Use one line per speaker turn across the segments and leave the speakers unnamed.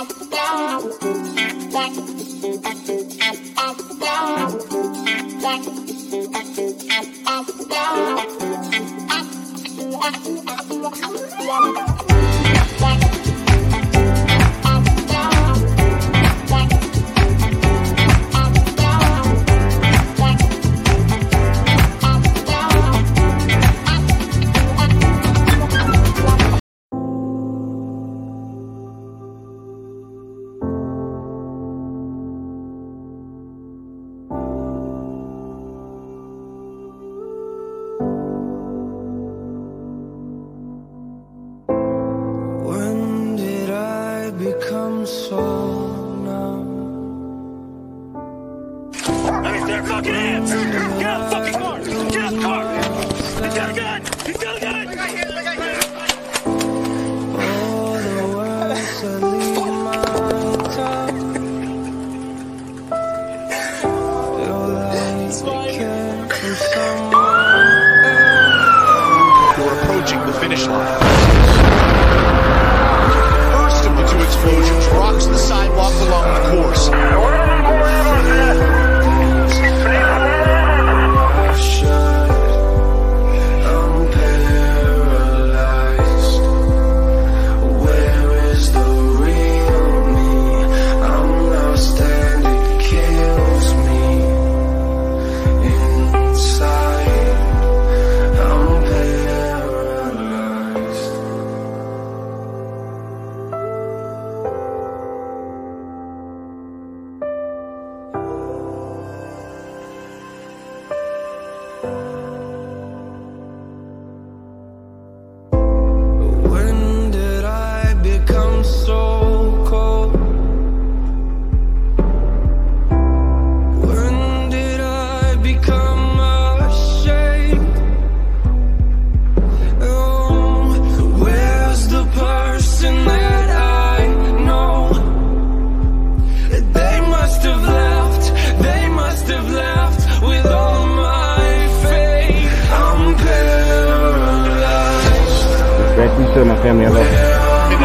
My family, I love you.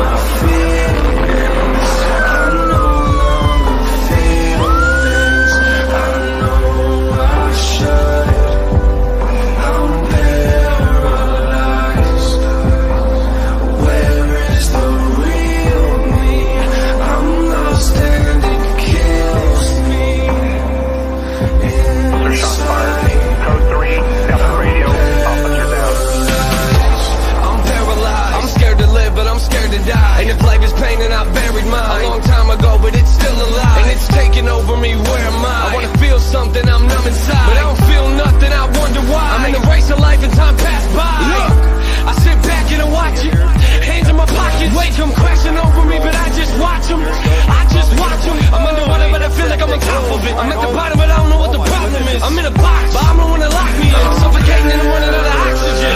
And if life is pain, then I buried mine a long time ago, but it's still alive. And it's taking over me, where am I? I wanna feel something, I'm numb inside, but I don't feel nothing, I wonder why. I'm in the race of life and time passed by. Look, I sit back and I watch it, hands in my pockets, weight come crashing over me, but I just watch them. I just watch them. I'm underwater, but I feel like I'm on top of it. I'm at the bottom, but I don't know what the problem is. I'm in a box, but I'm the one that locked me in. I'm suffocating and I'm running out of oxygen.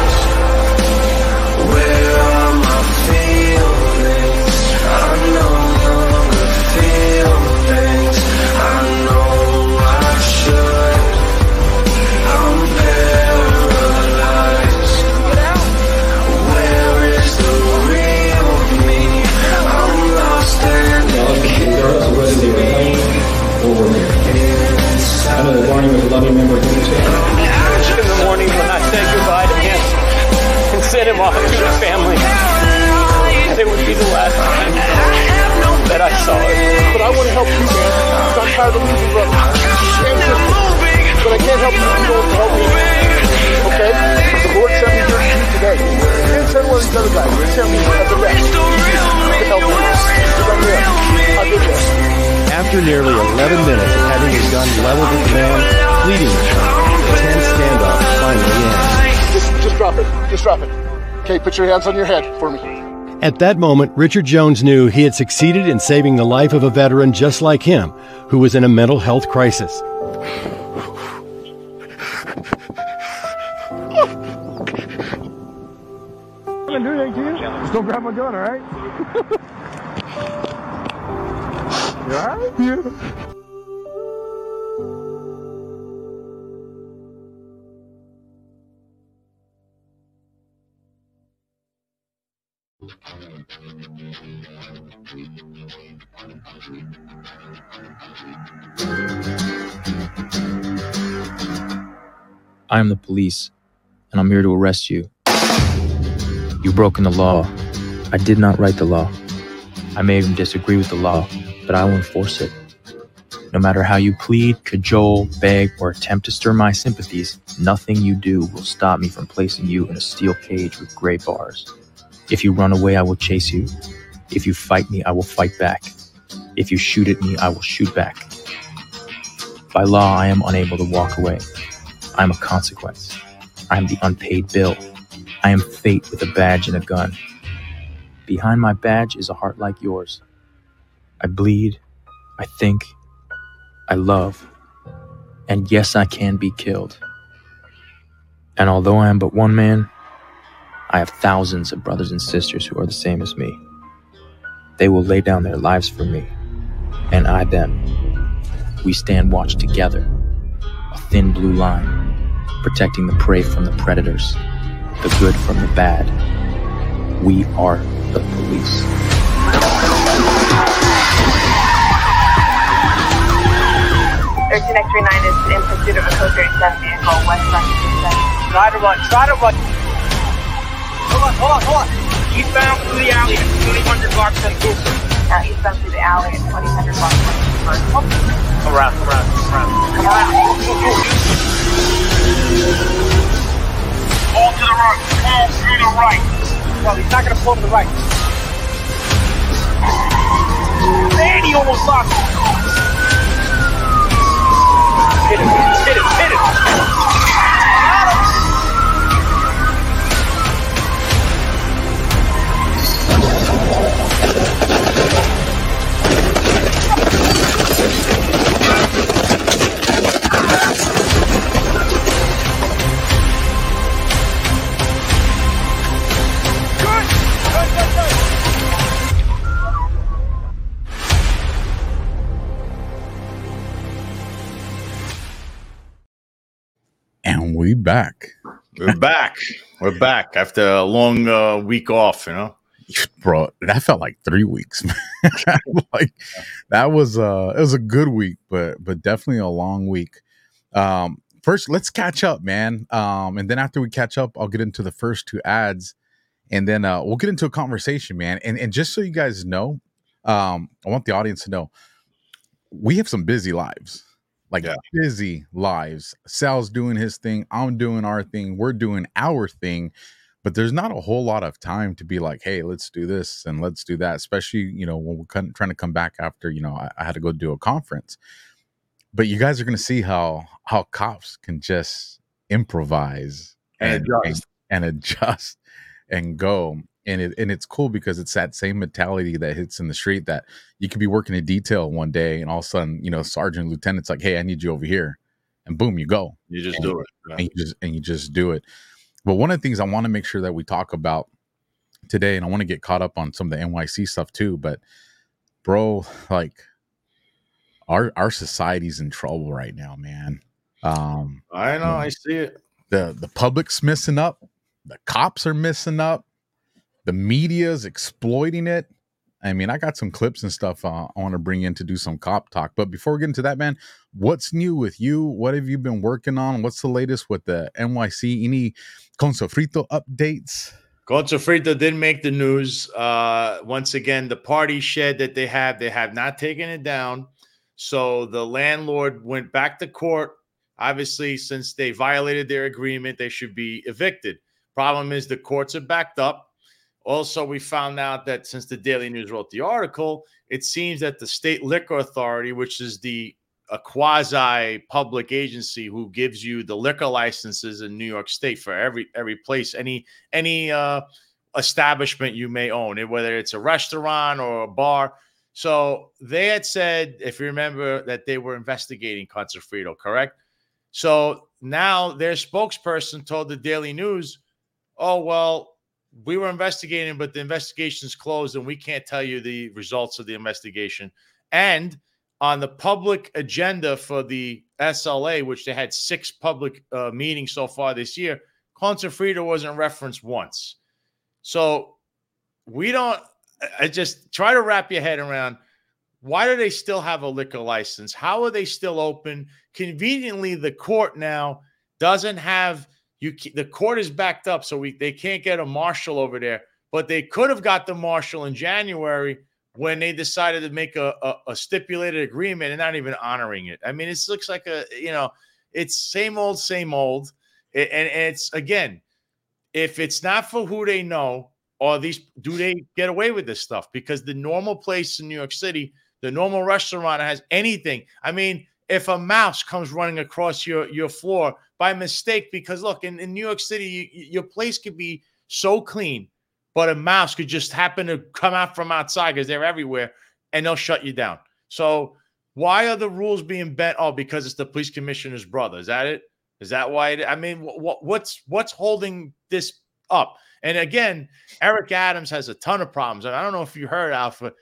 Where are my feelings? I no longer feel things. I know I should. I'm paralyzed. Where is the real me? I'm lost and
regardless of whether they were playing or were married. I know the morning was a loving memory of the
in the morning when I said goodbye to him and sent him off to his family. It would be the last time that I saw it.
But I want to help you, man. I'm tired of losing brother. But I can't help you if you don't help me. Okay? The Lord sent me here to you today. He didn't send one of these other guys. He sent me as a rep. To help me. Because I'm there. I did that.
After nearly 11 minutes of having his gun leveled at the man, pleading with him, the tense standoff finally ends.
Just drop it. Just drop it. Okay, put your hands on your head for me.
At that moment, Richard Jones knew he had succeeded in saving the life of a veteran just like him, who was in a mental health crisis.
I'm gonna do anything to you. Just don't grab my gun, all right? You all right? Yeah.
I am the police, and I'm here to arrest you. You've broken the law. I did not write the law. I may even disagree with the law, but I will enforce it. No matter how you plead, cajole, beg, or attempt to stir my sympathies, nothing you do will stop me from placing you in a steel cage with gray bars. If you run away, I will chase you. If you fight me, I will fight back. If you shoot at me, I will shoot back. By law, I am unable to walk away. I am a consequence. I am the unpaid bill. I am fate with a badge and a gun. Behind my badge is a heart like yours. I bleed, I think, I love, and yes, I can be killed. And although I am but one man, I have thousands of brothers and sisters who are the same as me. They will lay down their lives for me, and I them. We stand watch together, a thin blue line, protecting the prey from the predators, the good from the bad. We are the police.
Urgent X39 is in pursuit of a code 37 vehicle west Lexington.
Try to run. Hold on. Eastbound through the alley at 2000 blocks and Cooper.
Eastbound through the alley at 2000 blocks and Cooper.
Come around. Come around. All to the right. All through the right. No, he's not going to pull to the right. Man, he almost lost it. Hit it.
And we back.
We're back after a long week off, you know.
Bro, that felt like 3 weeks. Like that was it was a good week, but definitely a long week. First, let's catch up, man. And then after we catch up, I'll get into the first 2 ads, and then we'll get into a conversation, man. And just so you guys know, I want the audience to know we have some busy lives. Busy lives. Sal's doing his thing. I'm doing our thing. We're doing our thing. But there's not a whole lot of time to be like, hey, let's do this and let's do that. Especially, you know, when we're trying to come back after, you know, I had to go do a conference. But you guys are going to see how cops can just improvise and adjust and go. And it's cool because it's that same mentality that hits in the street that you could be working a detail one day and all of a sudden, you know, sergeant, lieutenant's like, hey, I need you over here. And boom, you go.
You just do it. Yeah.
And you just do it. But one of the things I want to make sure that we talk about today, and I want to get caught up on some of the NYC stuff too, but bro, like our society's in trouble right now, man.
I know, I see it.
The public's missing up, the cops are missing up, the media's exploiting it. I mean, I got some clips and stuff I want to bring in to do some cop talk. But before we get into that, man, what's new with you? What have you been working on? What's the latest with the NYC? Any Con Sofrito updates?
Con Sofrito did make the news. Once again, the party shed that they have not taken it down. So the landlord went back to court. Obviously, since they violated their agreement, they should be evicted. Problem is the courts are backed up. Also, we found out that since the Daily News wrote the article, it seems that the State Liquor Authority, which is a quasi-public agency who gives you the liquor licenses in New York State for every place, any establishment you may own, whether it's a restaurant or a bar. So they had said, if you remember, that they were investigating Con Sofrito, correct? So now their spokesperson told the Daily News, oh, well, we were investigating, but the investigation's closed and we can't tell you the results of the investigation. And on the public agenda for the SLA, which they had 6 public meetings so far this year, Con Sofrito wasn't referenced once. So I just try to wrap your head around, why do they still have a liquor license? How are they still open? Conveniently, the court now doesn't have the court is backed up, so they can't get a marshal over there. But they could have got the marshal in January when they decided to make a stipulated agreement and not even honoring it. I mean, it looks like it's same old, same old. And it's, again, if it's not for who they know, or do they get away with this stuff? Because the normal place in New York City, the normal restaurant has anything. I mean, if a mouse comes running across your floor by mistake, because look, in New York City, your place could be so clean, but a mouse could just happen to come out from outside because they're everywhere, and they'll shut you down. So why are the rules being bent? Oh, because it's the police commissioner's brother. Is that it? Is that why? I mean, what's holding this up? And again, Eric Adams has a ton of problems. And I don't know if you heard, Alpha.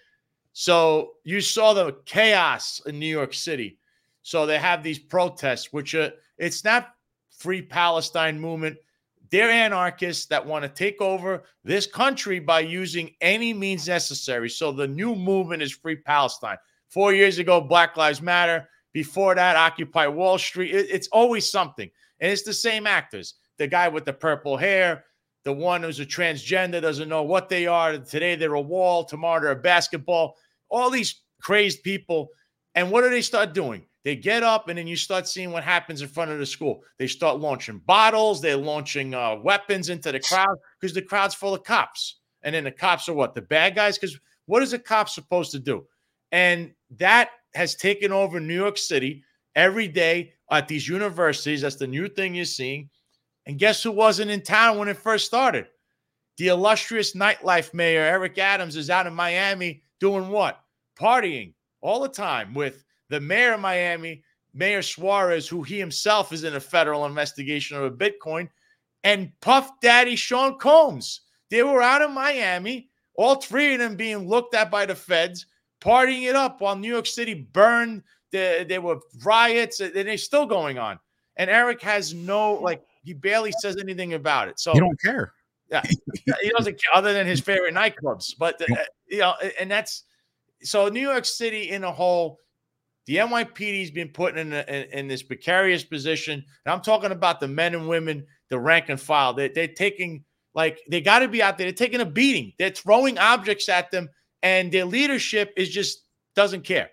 So you saw the chaos in New York City. So they have these protests, which it's not Free Palestine movement. They're anarchists that want to take over this country by using any means necessary. So the new movement is Free Palestine. 4 years ago, Black Lives Matter. Before that, Occupy Wall Street. It's always something. And it's the same actors. The guy with the purple hair, the one who's a transgender, doesn't know what they are. Today they're a wall, tomorrow they're a basketball. All these crazed people. And what do they start doing? They get up, and then you start seeing what happens in front of the school. They start launching bottles. They're launching weapons into the crowd because the crowd's full of cops. And then the cops are what? The bad guys? Because what is a cop supposed to do? And that has taken over New York City every day at these universities. That's the new thing you're seeing. And guess who wasn't in town when it first started? The illustrious nightlife mayor, Eric Adams, is out in Miami doing what? Partying all the time with the mayor of Miami, Mayor Suarez, who he himself is in a federal investigation of a Bitcoin, and Puff Daddy Sean Combs. They were out in Miami, all three of them being looked at by the feds, partying it up while New York City burned. There were riots, and they're still going on. And Eric has he barely says anything about it. So
you don't care.
Yeah, he doesn't care other than his favorite nightclubs. But and that's so New York City in a whole. The NYPD's been put in this precarious position. And I'm talking about the men and women, the rank and file. They're taking, they got to be out there. They're taking a beating. They're throwing objects at them, and their leadership doesn't care.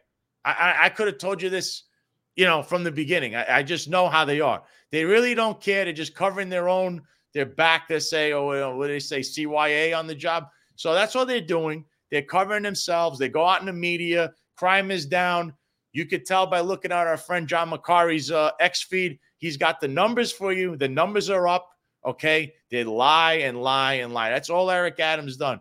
I could have told you this, from the beginning. I just know how they are. They really don't care. They're just covering their back. They say, what do they say, CYA on the job. So that's what they're doing. They're covering themselves. They go out in the media. Crime is down. You could tell by looking at our friend John Macari's X feed. He's got the numbers for you. The numbers are up, okay? They lie and lie and lie. That's all Eric Adams done.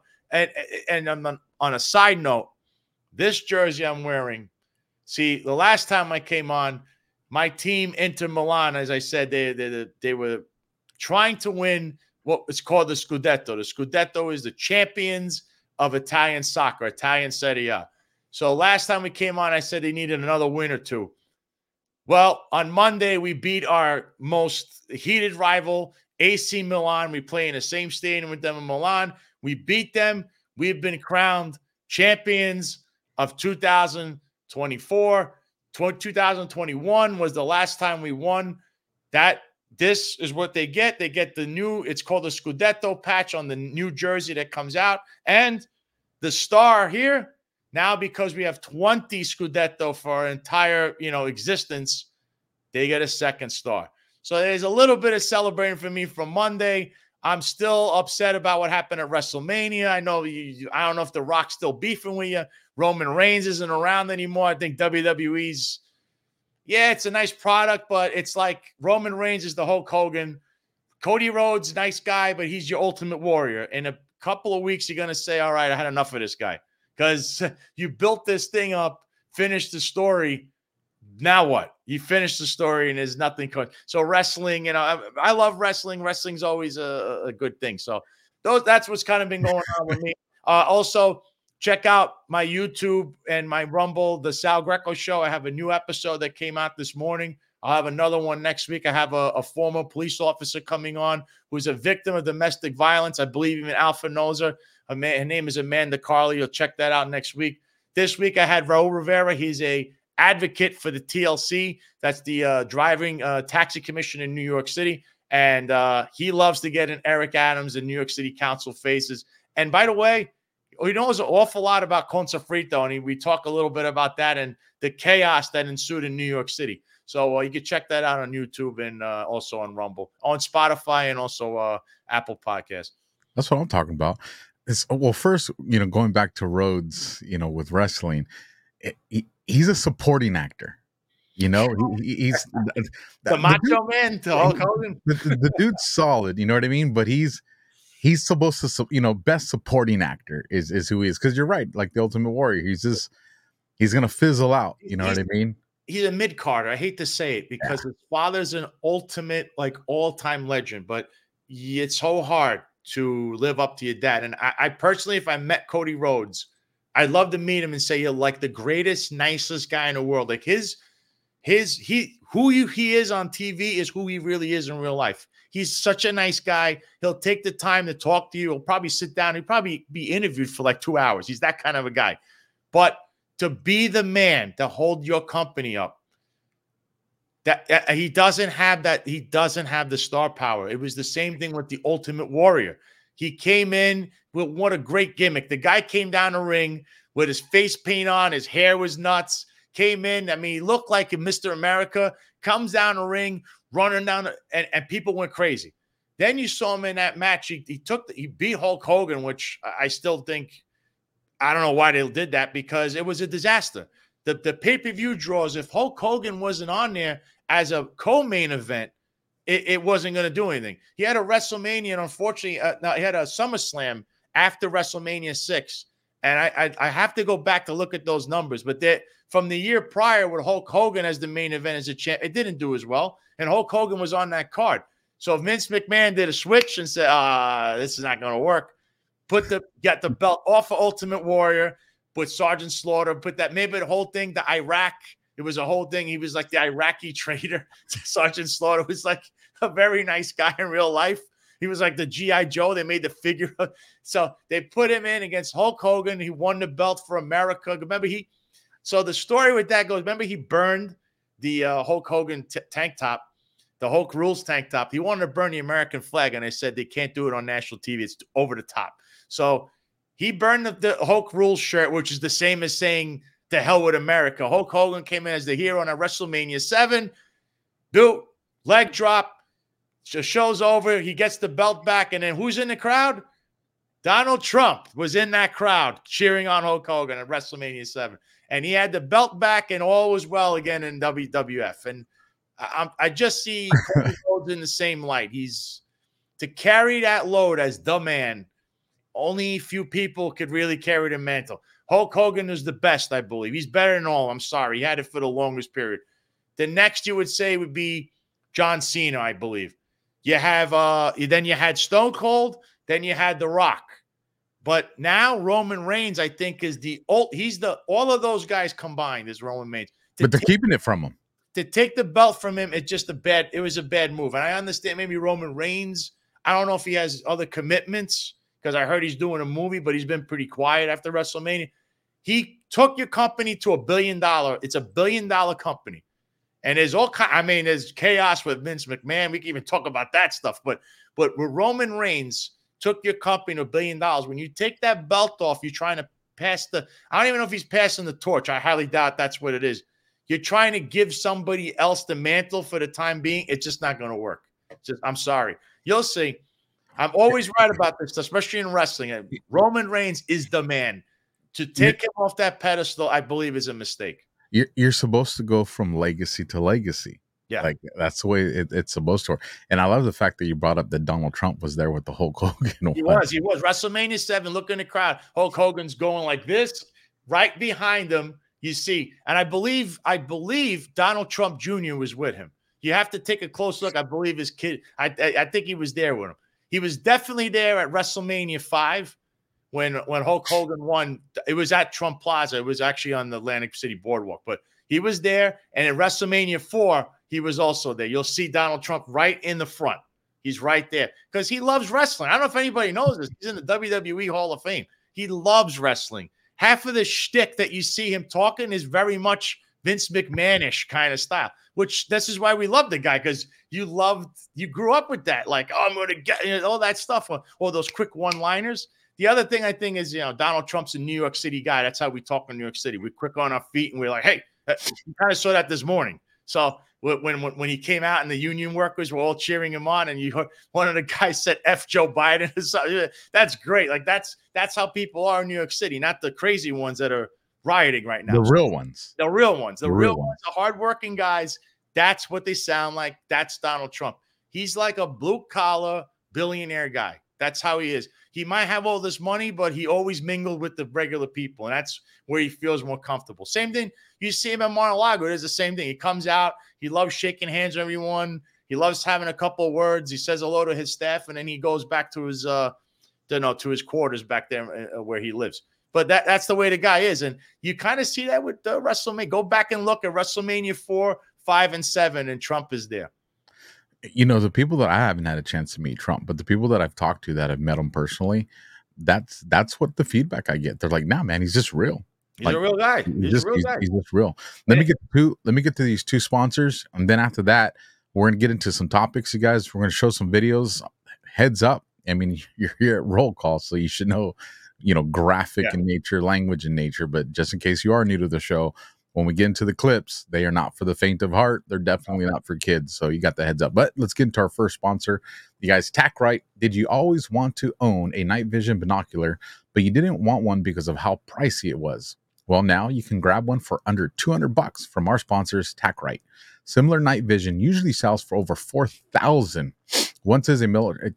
And on a side note, this jersey I'm wearing, see, the last time I came on, my team, Inter Milan, as I said, they were trying to win what is called the Scudetto. The Scudetto is the champions of Italian soccer, Italian Serie A. So last time we came on, I said they needed another win or two. Well, on Monday, we beat our most heated rival, AC Milan. We play in the same stadium with them in Milan. We beat them. We've been crowned champions of 2024. 2021 was the last time we won. This is what they get. They get it's called the Scudetto patch on the new jersey that comes out. And the star here, now, because we have 20 Scudetto for our entire, existence, they get a second star. So there's a little bit of celebrating for me from Monday. I'm still upset about what happened at WrestleMania. I don't know if The Rock's still beefing with you. Roman Reigns isn't around anymore. I think WWE's, it's a nice product, but it's like Roman Reigns is the Hulk Hogan. Cody Rhodes, nice guy, but he's your Ultimate Warrior. In a couple of weeks, you're going to say, all right, I had enough of this guy. Because you built this thing up, finished the story. Now what? You finished the story and there's nothing. So wrestling, I love wrestling. Wrestling's always a good thing. So that's what's kind of been going on with me. Also, check out my YouTube and my Rumble, the Sal Greco Show. I have a new episode that came out this morning. I'll have another one next week. I have a former police officer coming on who's a victim of domestic violence. I believe even Alpha knows her. Her name is Amanda Carly. You'll check that out next week. This week I had Raul Rivera. He's a advocate for the TLC. That's the driving taxi commission in New York City. And he loves to get in Eric Adams and New York City Council faces. And by the way, he knows an awful lot about Con Sofrito, and we talk a little bit about that and the chaos that ensued in New York City. So you can check that out on YouTube and also on Rumble, on Spotify, and also Apple Podcasts.
That's what I'm talking about. Well, first, going back to Rhodes, with wrestling, he's a supporting actor. He's
the macho man to Hulk Hogan.
The dude's solid, you know what I mean? But he's supposed to, best supporting actor is who he is. Because you're right, like the Ultimate Warrior, he's gonna fizzle out. You know what I mean?
He's a mid-carder. I hate to say it because his father's an ultimate, like, all-time legend. But it's so hard to live up to your dad. And I personally, if I met Cody Rhodes, I'd love to meet him and say you're like the greatest, nicest guy in the world. Like who he is on TV is who he really is in real life. He's such a nice guy. He'll take the time to talk to you. He'll probably sit down. He'll probably be interviewed for like 2 hours. He's that kind of a guy. But to be the man to hold your company up, that he doesn't have that. He doesn't have the star power. It was the same thing with the Ultimate Warrior. He came in with what a great gimmick. The guy came down the ring with his face paint on. His hair was nuts. Came in. I mean, he looked like a Mr. America. Comes down the ring, running down, and people went crazy. Then you saw him in that match. He beat Hulk Hogan, which I still think, I don't know why they did that, because it was a disaster. The pay-per-view draws, if Hulk Hogan wasn't on there as a co-main event, it wasn't going to do anything. He had a WrestleMania, and unfortunately, he had a SummerSlam after WrestleMania 6. And I have to go back to look at those numbers. But from the year prior with Hulk Hogan as the main event as a champ, it didn't do as well. And Hulk Hogan was on that card. So if Vince McMahon did a switch and said, this is not going to work, got the belt off of Ultimate Warrior, put Sergeant Slaughter, maybe the whole thing, the Iraq, it was a whole thing. He was like the Iraqi traitor. Sergeant Slaughter was like a very nice guy in real life. He was like the G.I. Joe. They made the figure. So they put him in against Hulk Hogan. He won the belt for America. Remember, so the story with that goes, remember he burned the Hulk Hogan tank top, the Hulk Rules tank top. He wanted to burn the American flag, and they said they can't do it on national TV. It's over the top. So he burned the Hulk Rules shirt, which is the same as saying, to hell with America. Hulk Hogan came in as the hero on a WrestleMania 7. Dude, leg drop. The show's over. He gets the belt back. And then who's in the crowd? Donald Trump was in that crowd cheering on Hulk Hogan at WrestleMania 7. And he had the belt back, and all was well again in WWF. And I just see Cody Rhodes in the same light. He's to carry that load as the man. Only few people could really carry the mantle. Hulk Hogan is the best, I believe. He's better than all. I'm sorry. He had it for the longest period. The next you would say would be John Cena, I believe. You have then you had Stone Cold, then you had The Rock. But now Roman Reigns, I think, is all of those guys combined is Roman Reigns.
But they're keeping it from him.
To take the belt from him, it was a bad move. And I understand maybe Roman Reigns, I don't know if he has other commitments, because I heard he's doing a movie, but he's been pretty quiet after WrestleMania. He took your company to $1 billion. It's $1 billion company. And there's chaos with Vince McMahon. We can even talk about that stuff. But with Roman Reigns took your company to $1 billion. When you take that belt off, you're trying to I don't even know if he's passing the torch. I highly doubt that's what it is. You're trying to give somebody else the mantle for the time being. It's just not going to work. I'm sorry. You'll see. I'm always right about this, especially in wrestling. Roman Reigns is the man. To take him off that pedestal, I believe, is a mistake.
You're supposed to go from legacy to legacy.
Yeah.
Like that's the way it's supposed to work. And I love the fact that you brought up that Donald Trump was there with the Hulk Hogan.
He was. WrestleMania 7, look in the crowd. Hulk Hogan's going like this. Right behind him, you see. And I believe Donald Trump Jr. was with him. You have to take a close look. I believe his kid, I think he was there with him. He was definitely there at WrestleMania 5 when Hulk Hogan won. It was at Trump Plaza. It was actually on the Atlantic City Boardwalk. But he was there. And at WrestleMania 4, he was also there. You'll see Donald Trump right in the front. He's right there because he loves wrestling. I don't know if anybody knows this. He's in the WWE Hall of Fame. He loves wrestling. Half of the shtick that you see him talking is very much Vince McMahon-ish kind of style, which this is why we love the guy, because you grew up with that. Like, oh, I'm going to get all that stuff, or those quick one-liners. The other thing I think is, Donald Trump's a New York City guy. That's how we talk in New York City. We're quick on our feet, and we're like, hey, you kind of saw that this morning. So when he came out and the union workers were all cheering him on, and you heard one of the guys said F Joe Biden, that's great. Like that's how people are in New York City, not the crazy ones that are rioting right now.
The real ones.
The real ones. The real ones, the hardworking guys. That's what they sound like. That's Donald Trump. He's like a blue-collar billionaire guy. That's how he is. He might have all this money, but he always mingled with the regular people, and that's where he feels more comfortable. Same thing. You see him at Mar-a-Lago. It is the same thing. He comes out. He loves shaking hands with everyone. He loves having a couple of words. He says hello to his staff, and then he goes back to his, to his quarters back there where he lives. But that's the way the guy is, and you kind of see that with WrestleMania. Go back and look at WrestleMania 4, 5, and 7, and Trump is there.
The people that I haven't had a chance to meet Trump, but the people that I've talked to that have met him personally, that's what the feedback I get. They're like, nah, man, he's just real.
He's a real guy. He's just
real. Let me get to these two sponsors, and then after that, we're gonna get into some topics, you guys. We're gonna show some videos. Heads up. I mean, you're here at Roll Call, so you should know, graphic in nature, language in nature. But just in case you are new to the show, when we get into the clips, they are not for the faint of heart. They're definitely not for kids. So you got the heads up. But let's get into our first sponsor. You guys, TacRite. Did you always want to own a night vision binocular, but you didn't want one because of how pricey it was? Well, now you can grab one for under $200 from our sponsors, TacRite. Similar night vision usually sells for over $4,000 once it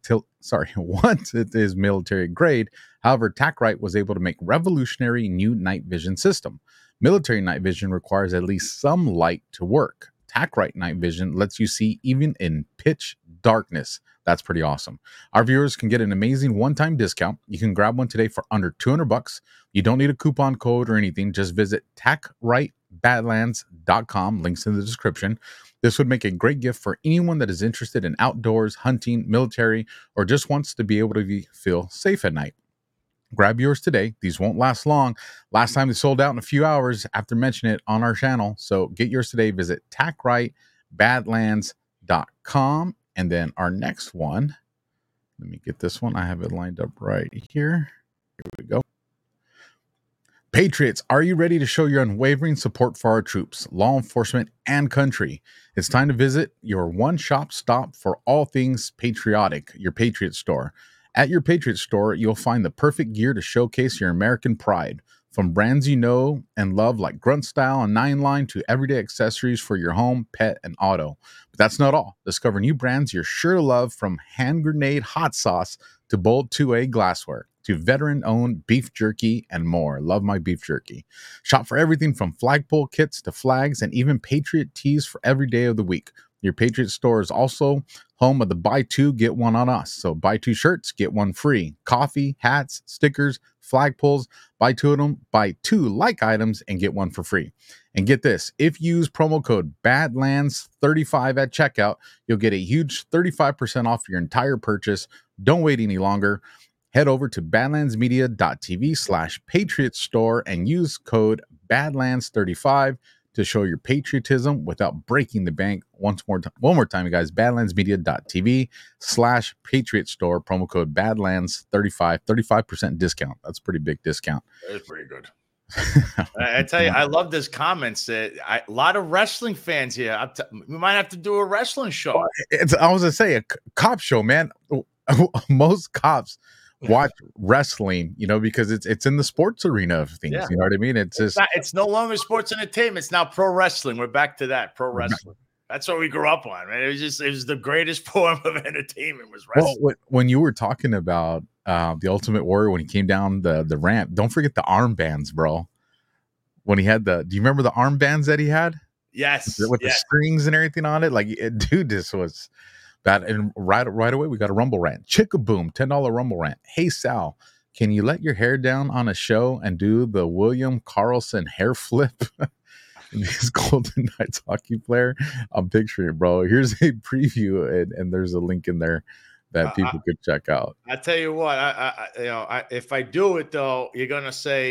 is military grade. However, TacRite was able to make revolutionary new night vision system. Military night vision requires at least some light to work. TacRite night vision lets you see even in pitch darkness. That's pretty awesome. Our viewers can get an amazing one-time discount. You can grab one today for under $200. You don't need a coupon code or anything. Just visit TacRiteBadlands.com. Links in the description. This would make a great gift for anyone that is interested in outdoors, hunting, military, or just wants to be able to feel safe at night. Grab yours today. These won't last long. Last time they sold out in a few hours after mentioning it on our channel. So get yours today. Visit TacRiteBadlands.com. And then our next one, let me get this one. I have it lined up right here. Here we go. Patriots, are you ready to show your unwavering support for our troops, law enforcement, and country? It's time to visit your one-stop stop for all things patriotic, your Patriot store. At your Patriot store, you'll find the perfect gear to showcase your American pride. From brands you know and love like Grunt Style and Nine Line to everyday accessories for your home, pet, and auto. But that's not all. Discover new brands you're sure to love, from hand grenade hot sauce to bold 2A glassware to veteran-owned beef jerky and more. Love my beef jerky. Shop for everything from flagpole kits to flags and even Patriot tees for every day of the week. Your Patriot store is also home of the buy two, get one on us. So buy two shirts, get one free. Coffee, hats, stickers, flagpoles. Buy two of them, buy two like items, and get one for free. And get this, if you use promo code BADLANDS35 at checkout, you'll get a huge 35% off your entire purchase. Don't wait any longer. Head over to badlandsmedia.tv/Patriot Store and use code BADLANDS35 to show your patriotism without breaking the bank. One more time, you guys. Badlandsmedia.tv/Patriot Store. Promo code BADLANDS35. 35% discount. That's a pretty big discount.
That is pretty good. I tell you, I love this comments. A lot of wrestling fans here. We might have to do a wrestling show.
I was going to say a cop show, man. Most cops watch wrestling, because it's in the sports arena of things. You know what I mean?
It's no longer sports entertainment. It's now pro wrestling. We're back to that pro wrestling. That's what we grew up on, man. It was the greatest form of entertainment was wrestling.
Well, when you were talking about the Ultimate Warrior, when he came down the ramp, don't forget the armbands, bro. When he had do you remember the armbands that he had?
Yes.
With the strings and everything on it. Like, dude, this was bad. And right away, we got a Rumble rant. Chickaboom, $10 Rumble rant. Hey, Sal, can you let your hair down on a show and do the William Carlson hair flip? This Golden Knights hockey player. I'm picturing it, bro. Here's a preview, and there's a link in there that people could check out.
I tell you what, if I do it though, you're gonna say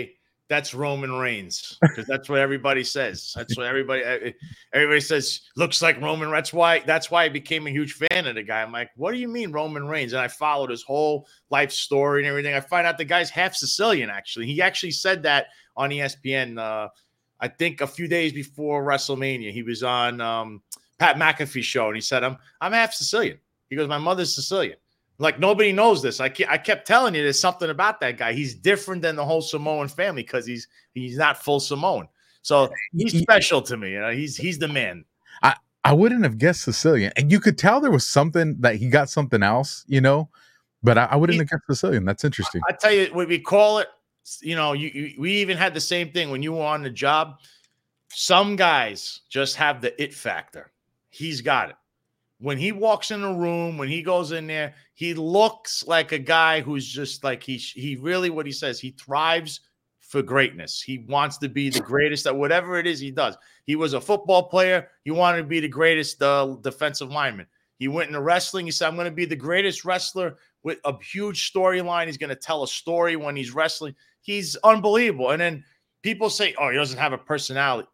that's Roman Reigns, because that's what everybody says. That's what everybody says. Looks like Roman. That's why I became a huge fan of the guy. I'm like, what do you mean Roman Reigns? And I followed his whole life story and everything. I find out the guy's half Sicilian. Actually, he actually said that on ESPN. I think a few days before WrestleMania, he was on Pat McAfee's show, and he said, "I'm half Sicilian." He goes, "My mother's Sicilian." Like, nobody knows this. I kept telling you there's something about that guy. He's different than the whole Samoan family because he's not full Samoan. So he's special to me. You know, he's the man.
I wouldn't have guessed Sicilian, and you could tell there was something that he got something else, you know. But I wouldn't have guessed Sicilian. That's interesting.
I tell you what we call it. You know, we even had the same thing when you were on the job. Some guys just have the it factor. He's got it. When he walks in a room, when he goes in there, he looks like a guy who's just like he really, what he says, he thrives for greatness. He wants to be the greatest at whatever it is he does. He was a football player. He wanted to be the greatest defensive lineman. He went into wrestling. He said, I'm going to be the greatest wrestler with a huge storyline. He's going to tell a story when he's wrestling. He's unbelievable. And then people say, oh, he doesn't have a personality.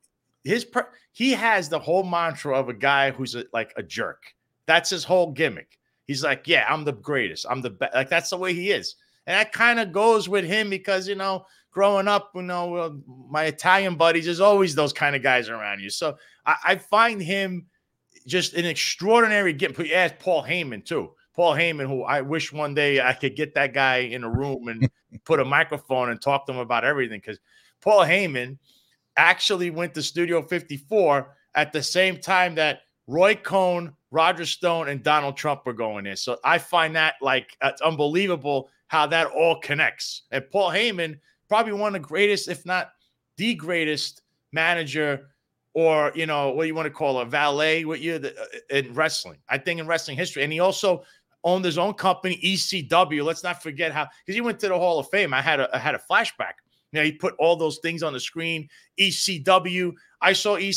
He has the whole mantra of a guy who's like a jerk. That's his whole gimmick. He's like, yeah, I'm the greatest. I'm the best. Like, that's the way he is. And that kind of goes with him because, you know, growing up, you know, my Italian buddies, there's always those kind of guys around you. So I find him just an extraordinary gimmick. You ask Paul Heyman too. Paul Heyman, who I wish one day I could get that guy in a room and put a microphone and talk to him about everything. Because Paul Heyman actually went to Studio 54 at the same time that Roy Cohn, Roger Stone, and Donald Trump were going in. So I find that like it's unbelievable how that all connects. And Paul Heyman, probably one of the greatest, if not the greatest manager, or, you know, what you want to call a valet in wrestling. I think in wrestling history. And he also owned his own company, ECW. Let's not forget how, because he went to the Hall of Fame. I had a flashback. You know, he put all those things on the screen. ECW. I saw the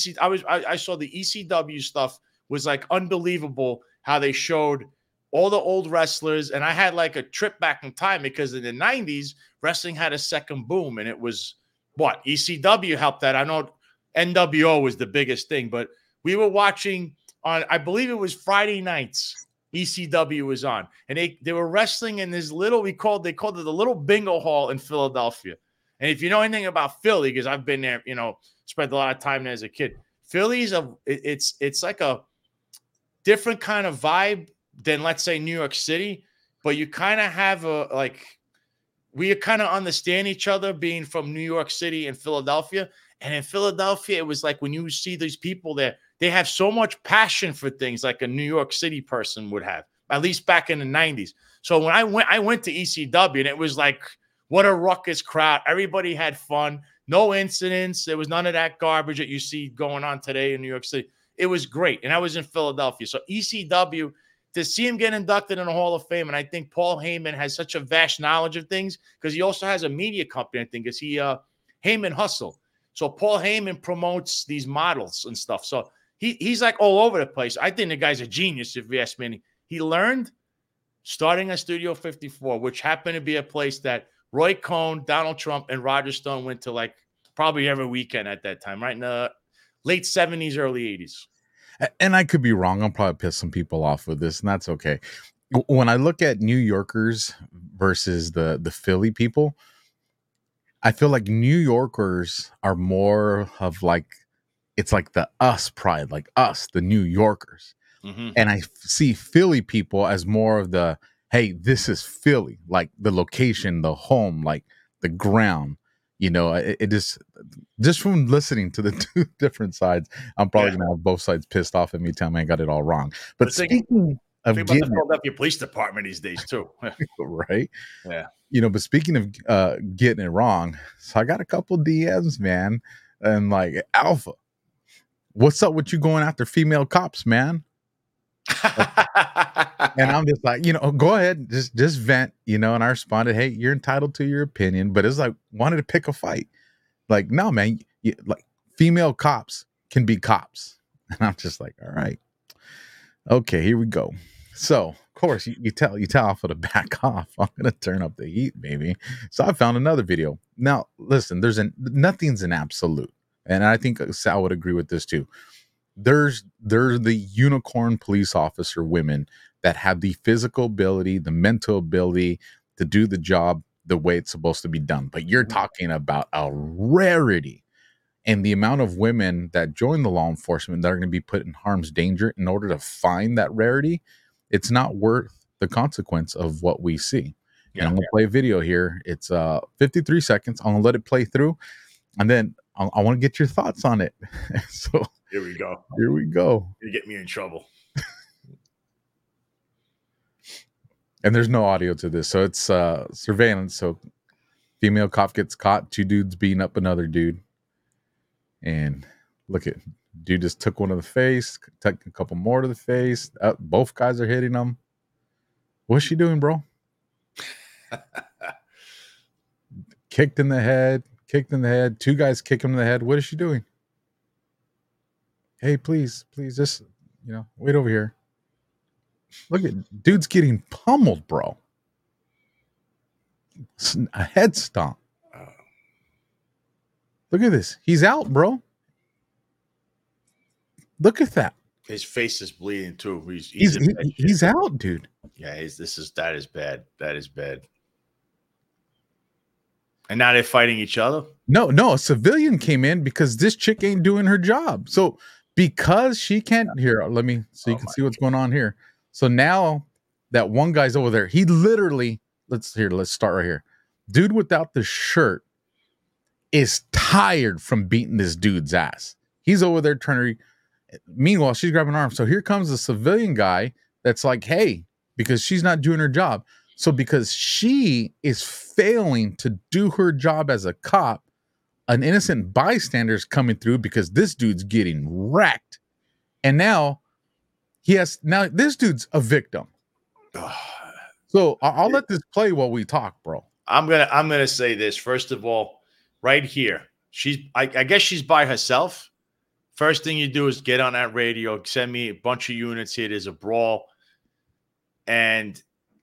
ECW stuff was like unbelievable how they showed all the old wrestlers. And I had like a trip back in time because in the 90s, wrestling had a second boom. And it was what? ECW helped that. I know NWO was the biggest thing, but we were watching on, I believe it was Friday nights, ECW was on. And they were wrestling in this little, they called it the Little Bingo Hall in Philadelphia. And if you know anything about Philly, because I've been there, you know, spent a lot of time there as a kid. Philly's it's like a different kind of vibe than, let's say, New York City, but you kind of have we kind of understand each other being from New York City and Philadelphia. And in Philadelphia, it was like when you see these people there, they have so much passion for things like a New York City person would have, at least back in the 90s. So when I went to ECW, and it was like, what a ruckus crowd. Everybody had fun. No incidents. There was none of that garbage that you see going on today in New York City. It was great. And I was in Philadelphia. So ECW, to see him get inducted in the Hall of Fame, and I think Paul Heyman has such a vast knowledge of things because he also has a media company, I think, is he Heyman Hustle. So Paul Heyman promotes these models and stuff. So he's like all over the place. I think the guy's a genius, if you ask me. He learned starting at Studio 54, which happened to be a place that Roy Cohn, Donald Trump, and Roger Stone went to like probably every weekend at that time, right in the late 70s, early 80s.
And I could be wrong. I'll probably piss some people off with this, and that's okay. When I look at New Yorkers versus the Philly people, I feel like New Yorkers are more of like, it's like the us pride, like us, the New Yorkers. Mm-hmm. And I see Philly people as more of the, hey, this is Philly, like the location, the home, like the ground. You know, it is just from listening to the two different sides, I'm probably going to have both sides pissed off at me telling me I got it all wrong. But speaking of
think about the Philadelphia Police Department these days too.
Right?
Yeah.
You know, but speaking of getting it wrong, so I got a couple DMs, man, and like, Alpha, what's up with you going after female cops, man? And I'm just like, you know, go ahead, just vent, you know. And I responded, hey, you're entitled to your opinion, but it's like, wanted to pick a fight. Like, no, man, like female cops can be cops. And I'm just like, all right, okay, here we go. So of course you tell Alpha to back off. I'm gonna turn up the heat, baby. So I found another video. Now, listen, nothing's an absolute. And I think Sal would agree with this too. There's the unicorn police officer women that have the physical ability, the mental ability to do the job the way it's supposed to be done. But you're talking about a rarity. And the amount of women that join the law enforcement that are going to be put in harm's danger in order to find that rarity, it's not worth the consequence of what we see. Yeah. And I'm going to play a video here. It's 53 seconds. I'm going to let it play through. And then I want to get your thoughts on it. So
here we go.
Here we go.
You get me in trouble.
And there's no audio to this. So it's surveillance. So female cop gets caught. 2 dudes beating up another dude. And look at dude just took one to the face, took a couple more to the face. Both guys are hitting him. What's she doing, bro? Kicked in the head. 2 guys kick him in the head. What is she doing? Hey, please, just, wait over here. Look at dude's getting pummeled, bro. A head stomp. Look at this. He's out, bro. Look at that.
His face is bleeding too.
He's out, dude.
Yeah, that is bad. That is bad. And now they're fighting each other?
No, a civilian came in because this chick ain't doing her job. So because she can't let me so you can see what's going on here. So now that one guy's over there, he literally let's start right here. Dude without the shirt is tired from beating this dude's ass. He's over there trying to. Meanwhile, she's grabbing arms. So here comes the civilian guy that's like, hey, because she's not doing her job. So because she is failing to do her job as a cop, an innocent bystander is coming through because this dude's getting wrecked. And now this dude's a victim. So I'll let this play while we talk, bro.
I'm gonna say this. First of all, right here, I guess she's by herself. First thing you do is get on that radio, send me a bunch of units here. There's a brawl. And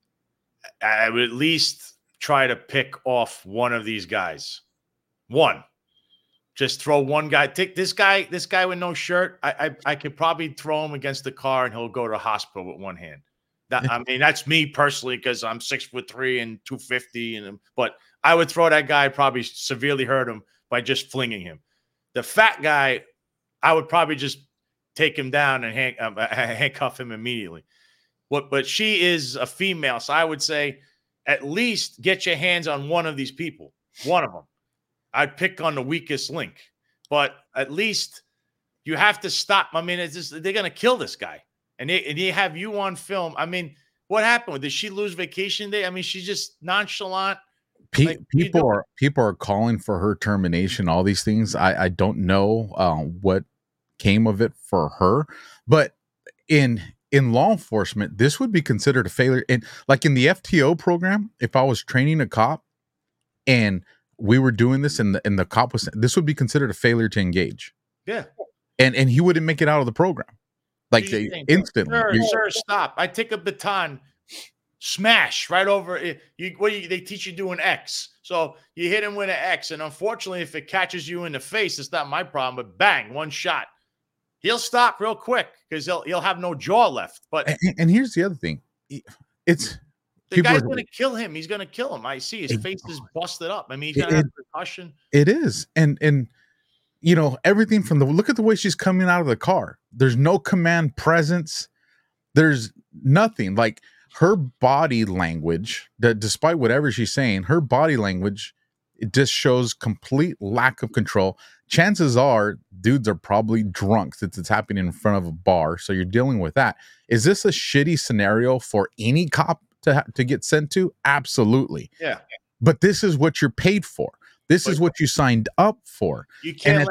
I would at least try to pick off one of these guys. One. Just throw one guy. Take this guy with no shirt. I could probably throw him against the car and he'll go to the hospital with one hand. That's me personally because I'm 6'3" and 250. But I would throw that guy, probably severely hurt him by just flinging him. The fat guy, I would probably just take him down and handcuff him immediately. But she is a female, so I would say at least get your hands on one of these people. One of them. I'd pick on the weakest link. But at least you have to stop. I mean, they're going to kill this guy. And they have you on film. I mean, what happened? Did she lose vacation day? I mean, she's just nonchalant.
People are calling for her termination, all these things. I don't know what came of it for her. But in law enforcement, this would be considered a failure. And like in the FTO program, if I was training a cop and we were doing this and the cop was, this would be considered a failure to engage.
Yeah.
And he wouldn't make it out of the program. Like instantly.
Sir, stop. I take a baton, smash right over it. They teach you doing X. So you hit him with an X. And unfortunately, if it catches you in the face, it's not my problem, but bang, one shot. He'll stop real quick because he'll have no jaw left. But
and here's the other thing. It's
the guy's going to kill him. He's going to kill him. I see his face is busted up. I mean, he's going to have concussion.
It is. And you know, everything from look at the way she's coming out of the car. There's no command presence. There's nothing. Like her body language, that despite whatever she's saying, her body language, it just shows complete lack of control. Chances are dudes are probably drunk since it's happening in front of a bar. So you're dealing with that. Is this a shitty scenario for any cop to get sent to? Absolutely.
Yeah.
But this is what you're paid for. This is what you signed up for.
You can't.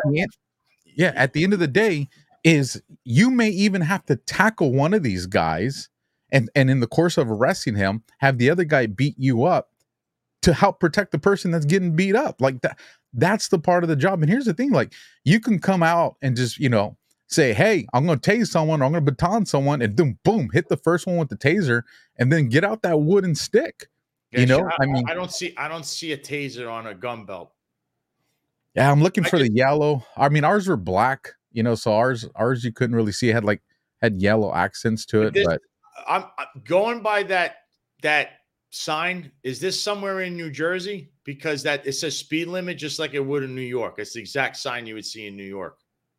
At the end of the day, is you may even have to tackle one of these guys, and in the course of arresting him, have the other guy beat you up to help protect the person that's getting beat up. Like that. That's the part of the job. And here's the thing: like you can come out and just say, "Hey, I'm going to tase someone, or I'm going to baton someone," and boom, hit the first one with the taser, and then get out that wooden stick. You know, I mean,
I don't see a taser on a gun belt.
yeah, I'm looking for the yellow. I mean, ours were black, you know, so ours you couldn't really see. It had yellow accents to it, but
I'm going by that sign. Is this somewhere in New Jersey? Because that it says speed limit just like it would in New York. It's the exact sign you would see in New York.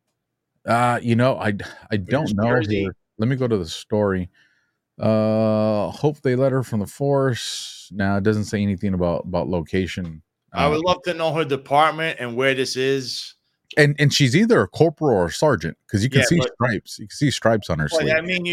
you know, I don't know here. Let me go to the story. Hope they let her from the force. Now it doesn't say anything about location.
I would love to know her department and where this is.
And she's either a corporal or a sergeant because you can see stripes. You can see stripes on her sleeve.
I mean,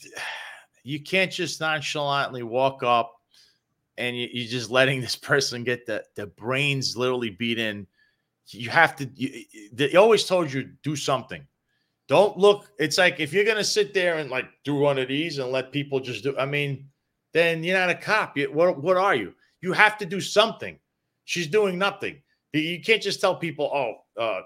you can't just nonchalantly walk up and you're just letting this person get the brains literally beat in. You have to. They always told you do something. Don't look. It's like if you're gonna sit there and like do one of these and let people just do. I mean, then you're not a cop. What are you? You have to do something. She's doing nothing. You can't just tell people,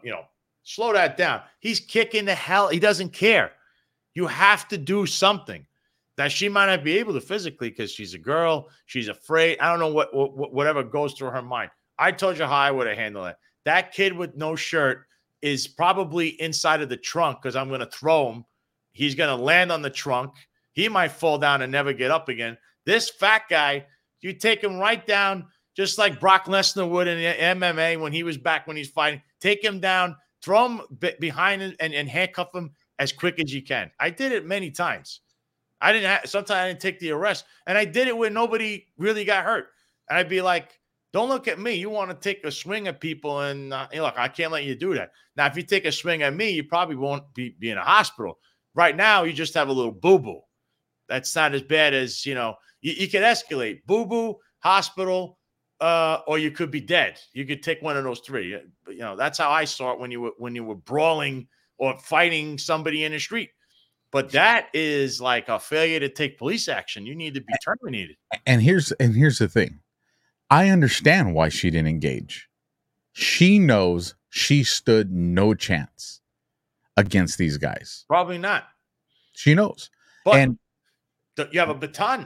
slow that down. He's kicking the hell. He doesn't care. You have to do something. That she might not be able to physically because she's a girl. She's afraid. I don't know whatever goes through her mind. I told you how I would have handled it. That kid with no shirt is probably inside of the trunk because I'm going to throw him. He's going to land on the trunk. He might fall down and never get up again. This fat guy, you take him right down, just like Brock Lesnar would in the MMA when he's fighting. Take him down, throw him behind him, and handcuff him as quick as you can. I did it many times. Sometimes I didn't take the arrest, and I did it when nobody really got hurt. And I'd be like, don't look at me. You want to take a swing at people, and look, I can't let you do that. Now, if you take a swing at me, you probably won't be in a hospital. Right now, you just have a little boo-boo. That's not as bad as, you can escalate. Boo-boo, hospital, or you could be dead. You could take one of those three. That's how I saw it when you were brawling or fighting somebody in the street. But that is like a failure to take police action. You need to be terminated.
And here's the thing. I understand why she didn't engage. She knows she stood no chance against these guys.
Probably not.
She knows.
But you have a baton,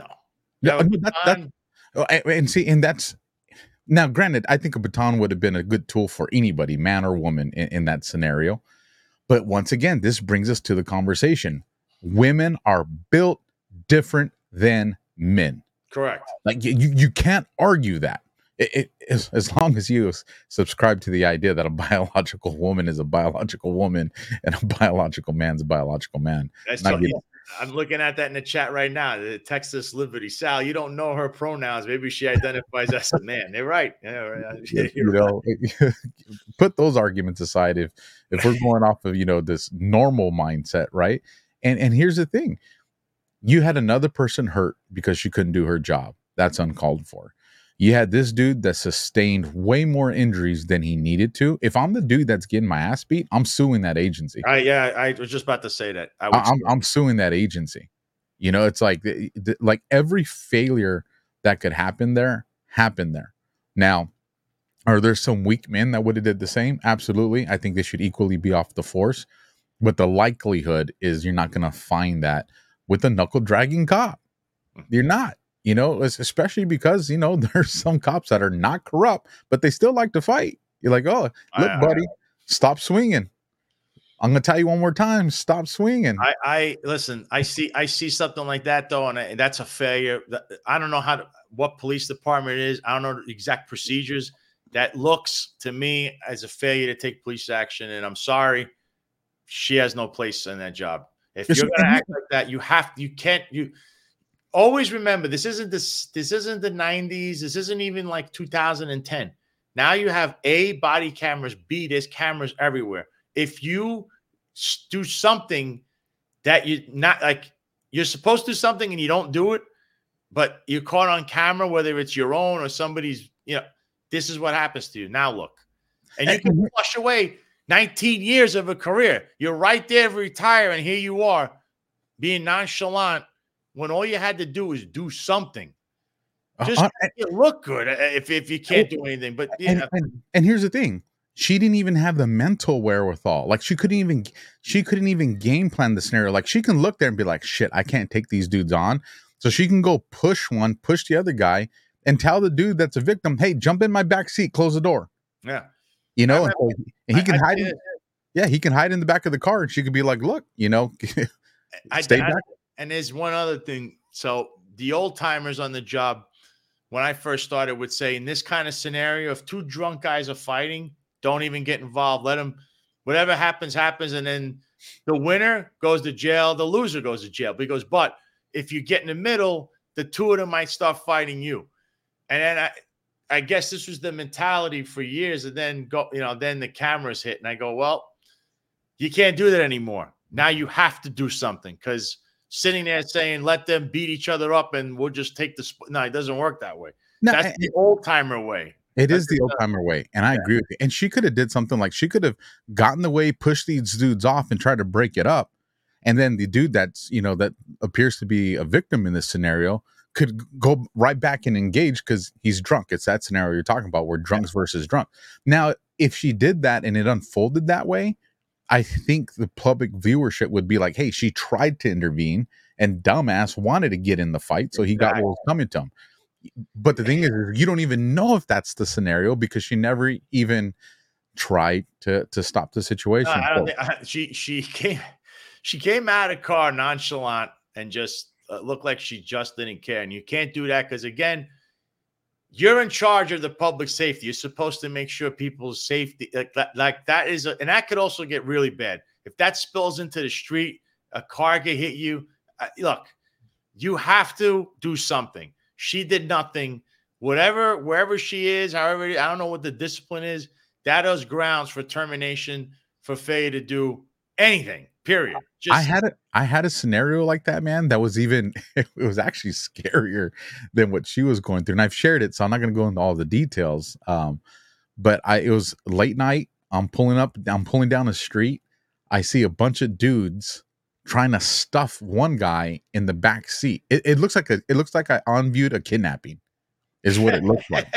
though.
And that's now granted, I think a baton would have been a good tool for anybody, man or woman, in that scenario. But once again, this brings us to the conversation. Women are built different than men.
Correct.
Like you can't argue that. As long as you subscribe to the idea that a biological woman is a biological woman and a biological man's a biological man.
I'm looking at that in the chat right now. The Texas Liberty. Sal, you don't know her pronouns. Maybe she identifies as a man. They're right.
Put those arguments aside. If we're going off of, this normal mindset, right? And here's the thing. You had another person hurt because she couldn't do her job. That's uncalled for. You had this dude that sustained way more injuries than he needed to. If I'm the dude that's getting my ass beat, I'm suing that agency.
I was just about to say that.
I'm suing that agency. It's like like every failure that could happen there happened there. Now, are there some weak men that would have did the same? Absolutely. I think they should equally be off the force. But the likelihood is you're not going to find that with a knuckle dragging cop. You're not, especially because, there's some cops that are not corrupt, but they still like to fight. You're like, oh, look, buddy, stop swinging. I'm going to tell you one more time, stop swinging.
Listen, I see something like that though. And that's a failure. I don't know what police department it is. I don't know the exact procedures. That looks to me as a failure to take police action. And I'm sorry. She has no place in that job. If you're going to act like that, you always remember, this isn't the 90s. This isn't even like 2010. Now you have A, body cameras, B, there's cameras everywhere. If you do something that you're supposed to do something and you don't do it, but you're caught on camera, whether it's your own or somebody's, this is what happens to you. Now look, and you can flush away 19 years of a career. You're right there to retire, and here you are being nonchalant when all you had to do was do something. Just look good if you can't do anything. But
and here's the thing. She didn't even have the mental wherewithal. Like she couldn't even game plan the scenario. Like she can look there and be like, shit, I can't take these dudes on. So she can go push the other guy, and tell the dude that's a victim, hey, jump in my back seat, close the door.
Yeah.
You know,
I
and he can hide.
did.
Yeah, he can hide in the back of the car, and she could be like, "Look, you know, stay back."
And there's one other thing. So the old timers on the job, when I first started, would say, in this kind of scenario, if two drunk guys are fighting, don't even get involved. Let them, whatever happens, happens, and then the winner goes to jail, the loser goes to jail. Because, but if you get in the middle, the two of them might start fighting you. And then I guess this was the mentality for years. And then then the cameras hit, and I go, well, you can't do that anymore. Now you have to do something, because sitting there saying, let them beat each other up and we'll just take the – no, it doesn't work that way.
No,
that's the old-timer way.
It is the old-timer way, and I agree with you. And she could have did something like she could have gotten the way, pushed these dudes off, and tried to break it up. And then the dude that's, that appears to be a victim in this scenario could go right back and engage because he's drunk. It's that scenario you're talking about where drunks versus drunk. Now, if she did that and it unfolded that way, I think the public viewership would be like, hey, she tried to intervene and dumbass wanted to get in the fight. So he got what was coming to him. But the thing is, you don't even know if that's the scenario because she never even tried to stop the situation.
No, I don't think she came out of the car nonchalant and just looked like she just didn't care. And you can't do that because, again, you're in charge of the public safety. You're supposed to make sure people's safety, like that is, and that could also get really bad. If that spills into the street, a car could hit you. Look, you have to do something. She did nothing. Wherever she is, however, I don't know what the discipline is. That is grounds for termination for failure to do anything. Period.
I had a scenario like that, man. That was it was actually scarier than what she was going through. And I've shared it, so I'm not going to go into all the details. But it was late night. I'm pulling down the street. I see a bunch of dudes trying to stuff one guy in the back seat. It looks like I on-viewed a kidnapping, is what it looks like.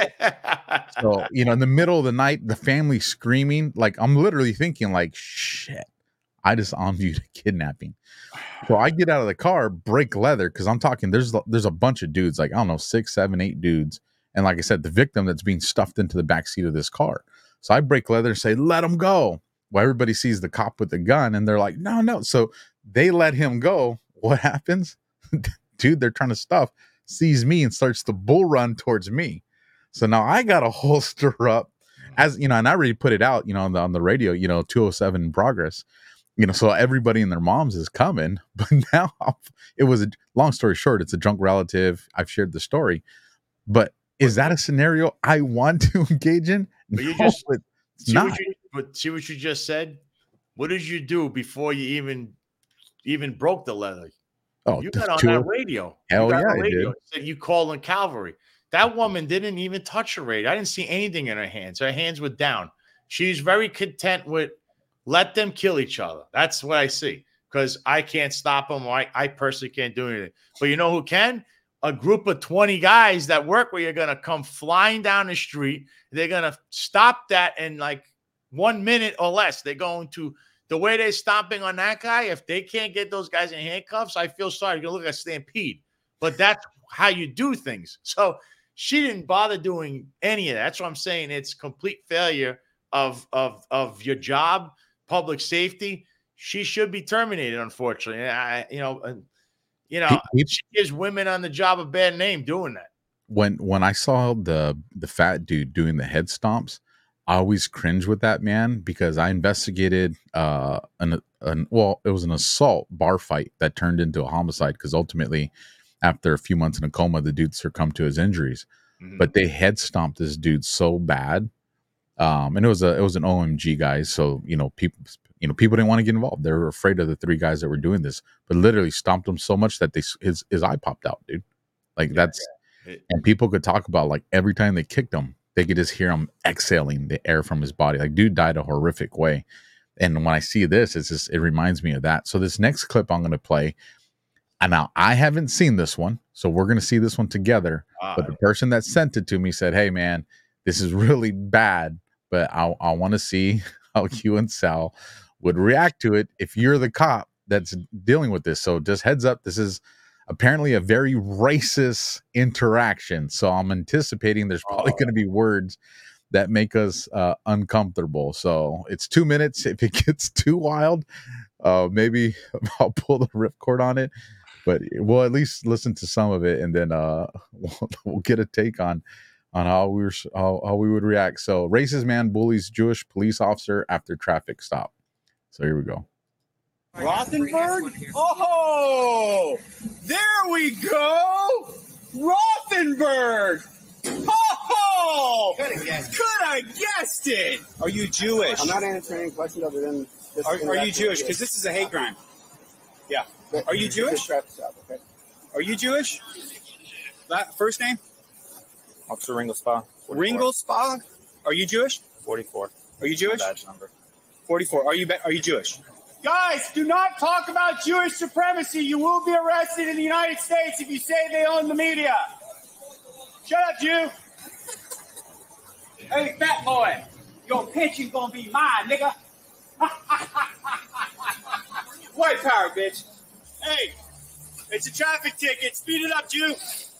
So, in the middle of the night, the family screaming, like I'm literally thinking like, shit, I just on-viewed a kidnapping. So I get out of the car, break leather, because I'm talking, there's a bunch of dudes, like, I don't know, 6, 7, 8 dudes. And like I said, the victim that's being stuffed into the back seat of this car. So I break leather and say, let him go. Well, everybody sees the cop with the gun and they're like, no. So they let him go. What happens? Dude, they're trying to stuff, sees me and starts the bull run towards me. So now I got a holster up, as and I already put it out, on the radio, 207 in progress. So everybody and their moms is coming, but now it was long story short, it's a drunk relative. I've shared the story, but is that a scenario I want to engage in?
But you
No,
just see what you just said. What did you do before you even broke the leather?
Oh,
you got on that radio.
Hell yeah,
I did. Said you called in cavalry. That woman didn't even touch her radio. I didn't see anything in her hands. Her hands were down. She's very content with let them kill each other. That's what I see, because I can't stop them. I personally can't do anything. But you know who can? A group of 20 guys that work where you're going to come flying down the street. They're going to stop that in like 1 minute or less. They're going to, the way they're stomping on that guy, if they can't get those guys in handcuffs, I feel sorry. You're going to look at a stampede. But that's how you do things. So she didn't bother doing any of that. That's what I'm saying. It's complete failure of your job, public safety. She should be terminated, unfortunately. She gives women on the job a bad name doing that.
When I saw the fat dude doing the head stomps, I always cringe with that, man, because I investigated it was an assault bar fight that turned into a homicide because ultimately, after a few months in a coma, the dude succumbed to his injuries. Mm-hmm. But they head stomped this dude so bad, and it was an OMG, guys. So people didn't want to get involved. They were afraid of the 3 guys that were doing this, but literally stomped him so much that his eye popped out, dude. Like and people could talk about like every time they kicked him, they could just hear him exhaling the air from his body. Like dude died a horrific way. And when I see this, it reminds me of that. So this next clip I'm going to play, and now I haven't seen this one, so we're going to see this one together. But the person that sent it to me said, "Hey man, this is really bad, but I want to see how you and Sal would react to it if you're the cop that's dealing with this." So just heads up, this is apparently a very racist interaction. So I'm anticipating there's probably going to be words that make us uncomfortable. So it's 2 minutes. If it gets too wild, maybe I'll pull the ripcord on it. But we'll at least listen to some of it, and then we'll get a take on how we would react. So, racist man bullies Jewish police officer after traffic stop. So here we go.
Rothenberg? Oh, there we go. Rothenberg. Oh, could have guessed it. Are you Jewish?
I'm not answering any questions other than this.
Are you Jewish? Because this is a hate crime. Yeah. Are you Jewish?
Okay.
Are you Jewish? That first name?
Officer Ringle Spa. 44.
Ringle Spa? Are you Jewish?
44.
Are you Jewish?
Badge number.
44. Are you Jewish? Guys, do not talk about Jewish supremacy. You will be arrested in the United States if you say they own the media. Shut up, Jew. Hey, fat boy. Your pension gonna be mine, nigga. White power, bitch. Hey, it's a traffic ticket. Speed it up, Jew.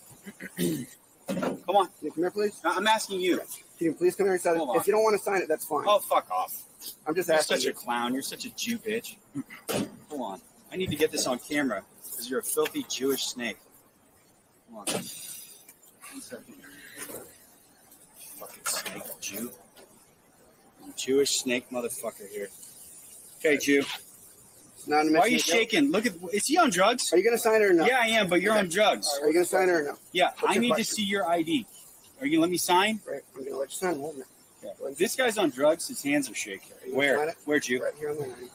Come on.
Come here, please.
I'm asking you.
Can you please come here and sign it? If you don't want to sign it, that's fine.
Oh, fuck off.
I'm just
You're
asking.
such a clown. You're such a Jew, bitch. Hold on. I need to get this on camera because you're a filthy Jewish snake. Hold on. 1 second. Fucking snake, Jew. Jewish snake motherfucker here. Okay, Jew. Why are you shaking? Look at. Is he on drugs?
Are you going to sign it or no?
Yeah, I am, but you're on drugs.
Are you going to sign it or no?
Yeah,
What's
I
your
need to
question?
see your ID. Are you going to let me sign?
Right. I'm going to let you sign. Hold it.
Yeah. This guy's on drugs. His hands are shaking. Where? Where, Jew?
Right here on the line.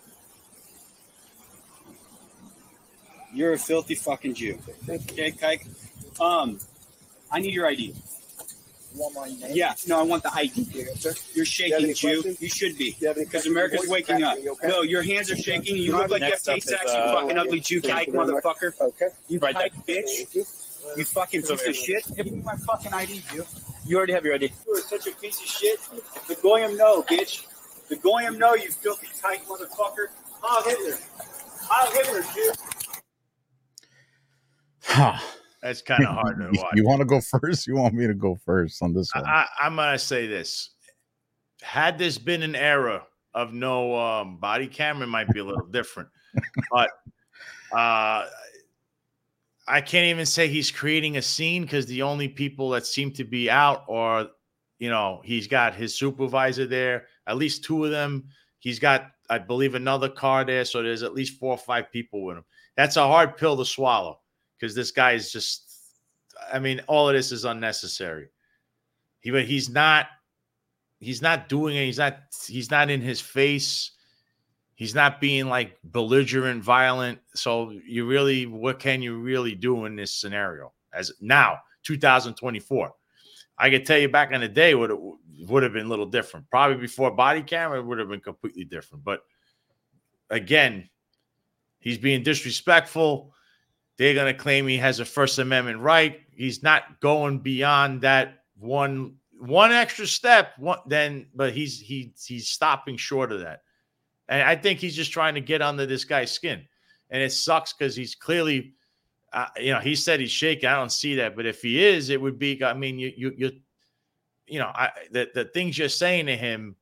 You're a filthy fucking Jew. Okay, Kike? I need your ID.
You want my name?
Yeah, no, I want the ID. You're shaking, Jew. You should be. Because America's waking up. No, your hands are shaking. You look like you have Tay-Sachs, you fucking ugly Jew kike motherfucker.
Okay.
You kike bitch. You fucking piece of shit. Give me my fucking ID, Jew.
You already have your ID.
You are such a piece of shit. The Goyim know, bitch. The Goyim know, you filthy kike motherfucker. Heil Hitler. Heil Hitler, Jew.
That's kind of hard to watch.
You want to go first? You want me to go first on this one?
I'm going to say this. Had this been an era of no body camera, it might be a little different. But I can't even say he's creating a scene because the only people that seem to be out are, he's got his supervisor there, at least 2 of them. He's got, I believe, another car there. So there's at least 4 or 5 people with him. That's a hard pill to swallow. Because this guy is just, all of this is unnecessary. He's not doing it. He's not in his face. He's not being like belligerent, violent. So what can you really do in this scenario? As now, 2024, I could tell you back in the day would have been a little different. Probably before body camera, it would have been completely different. But again, he's being disrespectful. They're going to claim he has a First Amendment right. He's not going beyond that one extra step. But he's stopping short of that. And I think he's just trying to get under this guy's skin. And it sucks because he's clearly, he said he's shaking. I don't see that. But if he is, it would be, the things you're saying to him,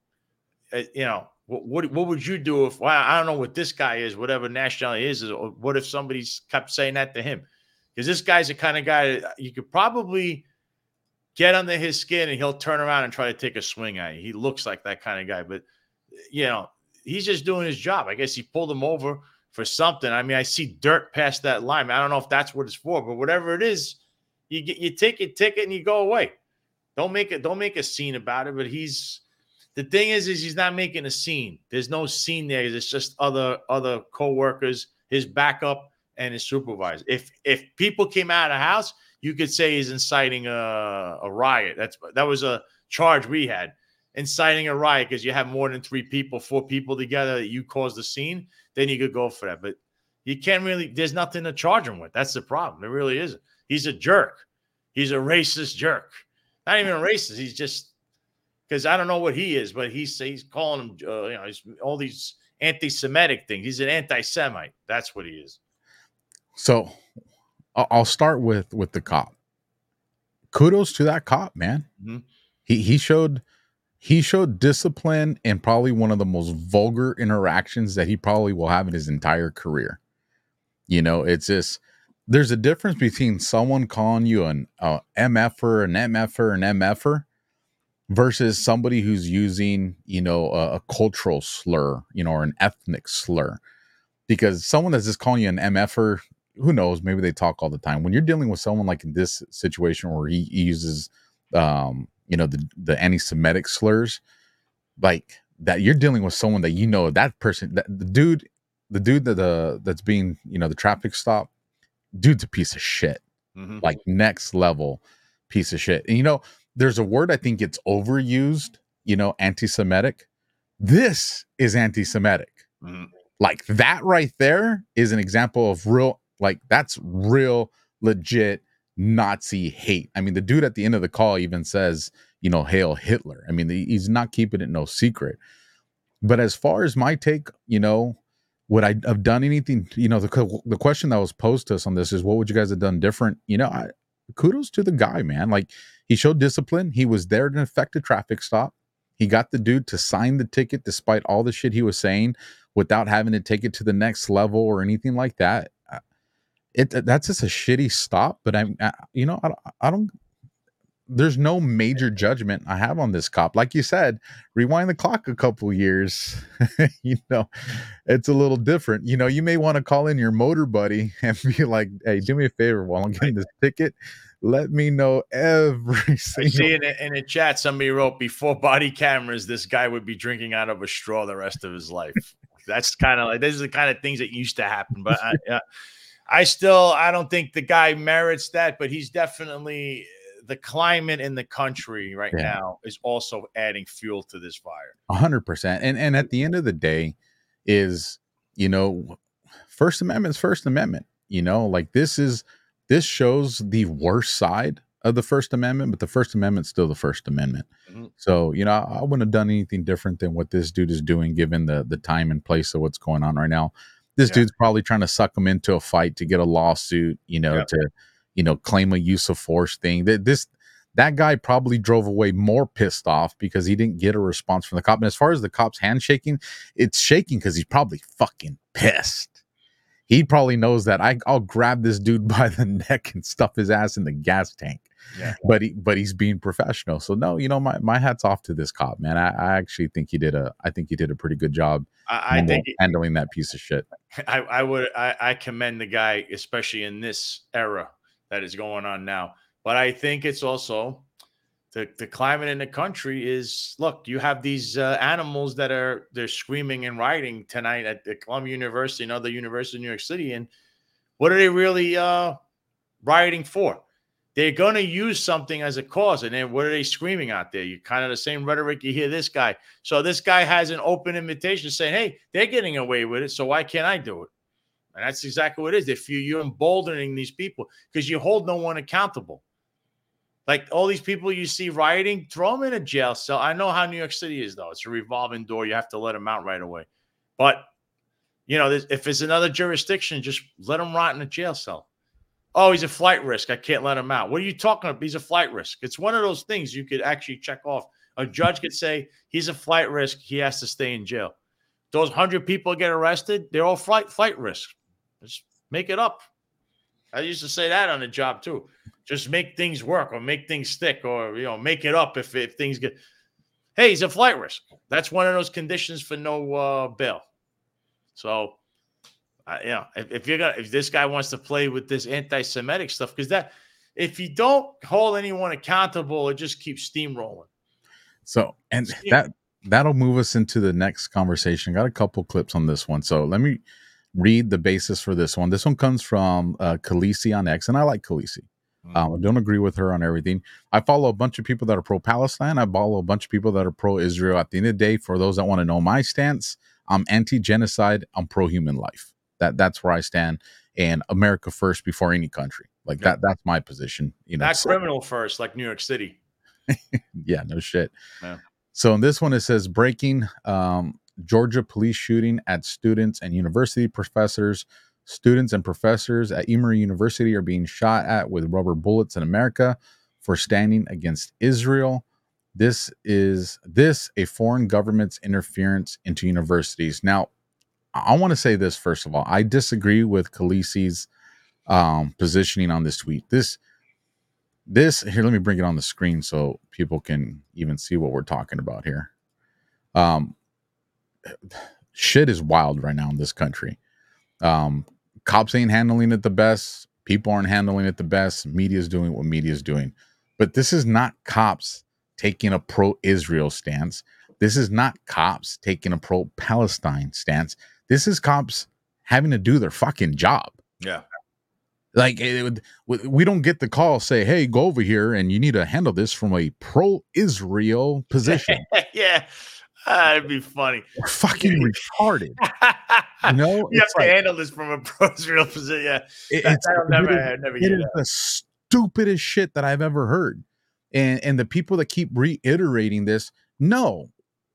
what would you do if, I don't know what this guy is, whatever nationality is, or what if somebody kept saying that to him? Because this guy's the kind of guy that you could probably get under his skin and he'll turn around and try to take a swing at you. He looks like that kind of guy, but he's just doing his job. I guess he pulled him over for something. I see dirt past that line. I don't know if that's what it's for, but whatever it is, you take your ticket and you go away. Don't make a scene about it. But the thing is he's not making a scene. There's no scene there. It's just other co-workers, his backup, and his supervisor. If people came out of the house, you could say he's inciting a riot. That was a charge we had, inciting a riot, because you have more than 3 people, 4 people together that you caused the scene. Then you could go for that. But you can't really. There's nothing to charge him with. That's the problem. There really isn't. He's a jerk. He's a racist jerk. Not even a racist. He's just. Because I don't know what he is, but he's calling him, he's all these anti-Semitic things. He's an anti-Semite. That's what he is.
So I'll start with the cop. Kudos to that cop, man.
Mm-hmm.
He showed discipline and probably one of the most vulgar interactions that he probably will have in his entire career. You know, it's just there's a difference between someone calling you an MFer, an MFer, an MFer versus somebody who's using, you know, a cultural slur, you know, or an ethnic slur. Because someone that's just calling you an MFer, who knows, maybe they talk all the time. When you're dealing with someone like in this situation where he uses you know, the anti-Semitic slurs, like that, you're dealing with someone that, you know, that person, that the dude that that's being, you know, the traffic stop, dude's a piece of shit.
Mm-hmm.
Like next level piece of shit. And you know, there's a word I think it's overused, you know, anti-Semitic. This is anti-Semitic.
Mm-hmm.
Like that right there is an example of real, like that's real legit Nazi hate. I mean, the dude at the end of the call even says, you know, Hail Hitler. I mean, he's not keeping it no secret. But as far as my take, you know, would I have done anything? You know, the question that was posed to us on this is, what would you guys have done different? You know, kudos to the guy, man. Like he showed discipline. He was there to effect a traffic stop. He got the dude to sign the ticket despite all the shit he was saying without having to take it to the next level or anything like that. That's just a shitty stop. But you know, I don't. There's no major judgment I have on this cop. Like you said, rewind the clock a couple years. You know, it's a little different. You know, you may want to call in your motor buddy and be like, "Hey, do me a favor while I'm getting this ticket. Let me know every single."
I see in the chat somebody wrote, before body cameras, this guy would be drinking out of a straw the rest of his life. That's kind of like, these are the kind of things that used to happen. But I don't think the guy merits that, but he's definitely, the climate in the country right now is also adding fuel to this fire.
100%. And at the end of the day is, you know, First Amendment's First Amendment, you know, like this shows the worst side of the First Amendment, but the First Amendment's still the First Amendment. Mm-hmm. So, you know, I wouldn't have done anything different than what this dude is doing, given the time and place of what's going on right now. This dude's probably trying to suck him into a fight to get a lawsuit, you know, to, you know, claim a use of force thing. That guy probably drove away more pissed off because he didn't get a response from the cop. And as far as the cop's handshaking, it's shaking because he's probably fucking pissed. He probably knows that I'll grab this dude by the neck and stuff his ass in the gas tank. Yeah. But he's being professional. So no, you know, my hat's off to this cop, man. I actually think he did a pretty good job.
I think
handling that piece of shit.
I commend the guy, especially in this era that is going on now. But I think it's also the climate in the country is, look, you have these animals that they're screaming and rioting tonight at the Columbia University and other universities in New York City. And what are they really rioting for? They're going to use something as a cause. And then what are they screaming out there? You kind of the same rhetoric you hear this guy. So this guy has an open invitation saying, hey, they're getting away with it, so why can't I do it? And that's exactly what it is. If you're emboldening these people, because you hold no one accountable. Like all these people you see rioting, throw them in a jail cell. I know how New York City is, though. It's a revolving door. You have to let them out right away. But, you know, if it's another jurisdiction, just let them rot in a jail cell. Oh, he's a flight risk. I can't let him out. What are you talking about? He's a flight risk. It's one of those things you could actually check off. A judge could say he's a flight risk. He has to stay in jail. Those 100 people get arrested. They're all flight risks. Just make it up. I used to say that on the job too. Just make things work or make things stick, or, you know, make it up if things get. Hey, he's a flight risk. That's one of those conditions for no bail. So, yeah, if this guy wants to play with this anti-Semitic stuff, because that, if you don't hold anyone accountable, it just keeps steamrolling.
So, and that'll move us into the next conversation. Got a couple clips on this one. So let me read the basis for this one. This one comes from Khaleesi on X, and I like Khaleesi. I don't agree with her on everything. I follow a bunch of people that are pro-Palestine. I follow a bunch of people that are pro-Israel. At the end of the day, for those that want to know my stance, I'm anti-genocide. I'm pro-human life. That's where I stand. And America first before any country. Like that's my position. You know,
not criminal first, like New York City.
Yeah, no shit.
Yeah.
So in this one, it says breaking Georgia police shooting at students and university professors Students and professors at Emory University are being shot at with rubber bullets in America for standing against Israel. This is a foreign government's interference into universities. Now, I want to say this first of all. I disagree with Khaleesi's positioning on this tweet. This here, let me bring it on the screen so people can even see what we're talking about here. Shit is wild right now in this country. Cops ain't handling it the best. People aren't handling it the best. Media is doing what media is doing. But this is not cops taking a pro-Israel stance. This is not cops taking a pro-Palestine stance. This is cops having to do their fucking job.
Yeah.
Like, we don't get the call, say, hey, go over here and you need to handle this from a pro-Israel position.
Yeah. That'd be funny.
We're fucking retarded. You know,
you have to handle this from a pro-Israel position. Yeah,
it is the stupidest shit that I've ever heard. And the people that keep reiterating this, no.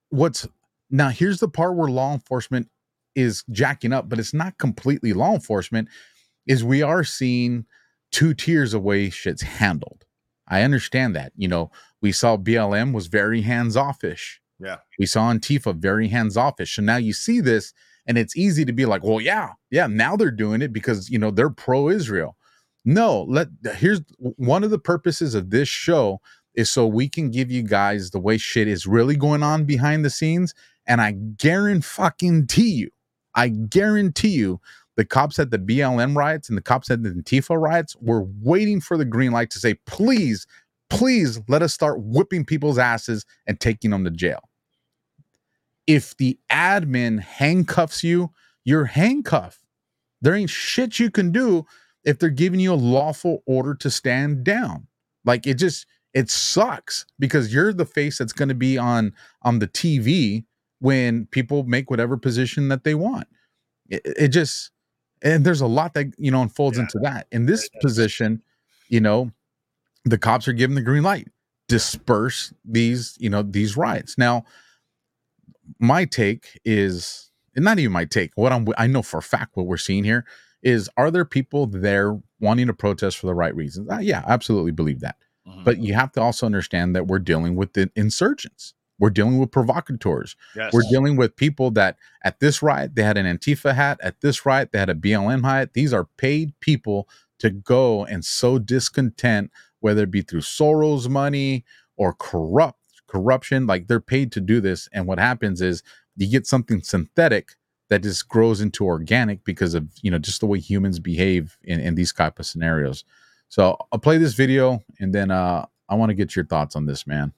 Now here's the part where law enforcement is jacking up, but it's not completely law enforcement. Is we are seeing two tiers of way shit's handled. I understand that. You know, we saw BLM was very hands-off-ish.
Yeah.
We saw Antifa very hands-offish. So now you see this and it's easy to be like, well, yeah, now they're doing it because, you know, they're pro-Israel. No, here's one of the purposes of this show is so we can give you guys the way shit is really going on behind the scenes. And I guarantee you, the cops at the BLM riots and the cops at the Antifa riots were waiting for the green light to say, please let us start whipping people's asses and taking them to jail. If the admin handcuffs you, you're handcuffed. There ain't shit you can do if they're giving you a lawful order to stand down. Like, it sucks because you're the face that's going to be on the TV when people make whatever position that they want. It just, and there's a lot that, you know, unfolds into that. In this position, you know, the cops are giving the green light, disperse these riots. Now, my take is, and not even my take, I know for a fact what we're seeing here is, are there people there wanting to protest for the right reasons? Yeah, absolutely believe that. Mm-hmm. But you have to also understand that we're dealing with the insurgents. We're dealing with provocateurs. Yes. We're dealing with people that at this riot, they had an Antifa hat. At this riot, they had a BLM hat. These are paid people to go and sow discontent, whether it be through Soros money or corruption. Like, they're paid to do this. And what happens is you get something synthetic that just grows into organic because of, you know, just the way humans behave in these type of scenarios. So I'll play this video and then I want to get your thoughts on this, man.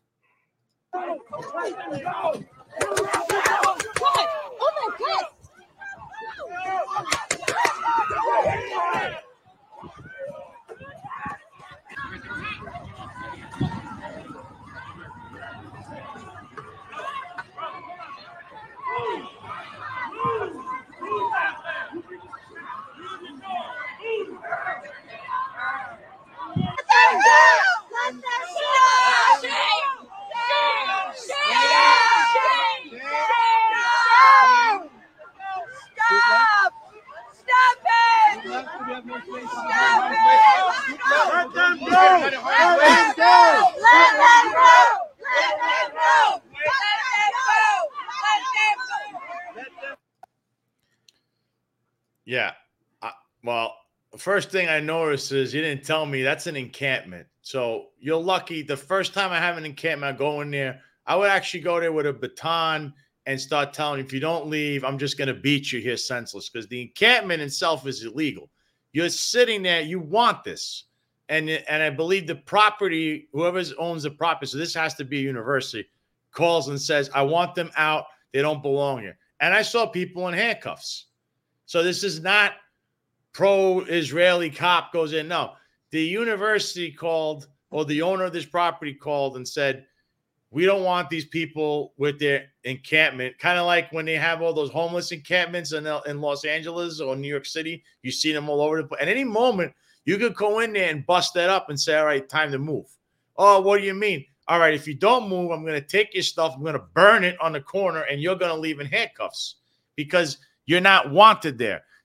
Yeah. Well, the first thing I noticed is you didn't tell me that's an encampment. So you're lucky. The first time I have an encampment, I go in there. I would actually go there with a baton and start telling you, if you don't leave, I'm just going to beat you here senseless, because the encampment itself is illegal. You're sitting there. You want this. And I believe the property, whoever owns the property, so this has to be a university, calls and says, I want them out. They don't belong here. And I saw people in handcuffs. So this is not pro-Israeli cop goes in. No, the university called, or the owner of this property called and said, we don't want these people with their encampment. Kind of like when they have all those homeless encampments in Los Angeles or New York City. You see them all over the place. At any moment, you could go in there and bust that up and say, all right, time to move. Oh, what do you mean? All right, if you don't move, I'm going to take your stuff. I'm going to burn it on the corner, and you're going to leave in handcuffs because you're not wanted there.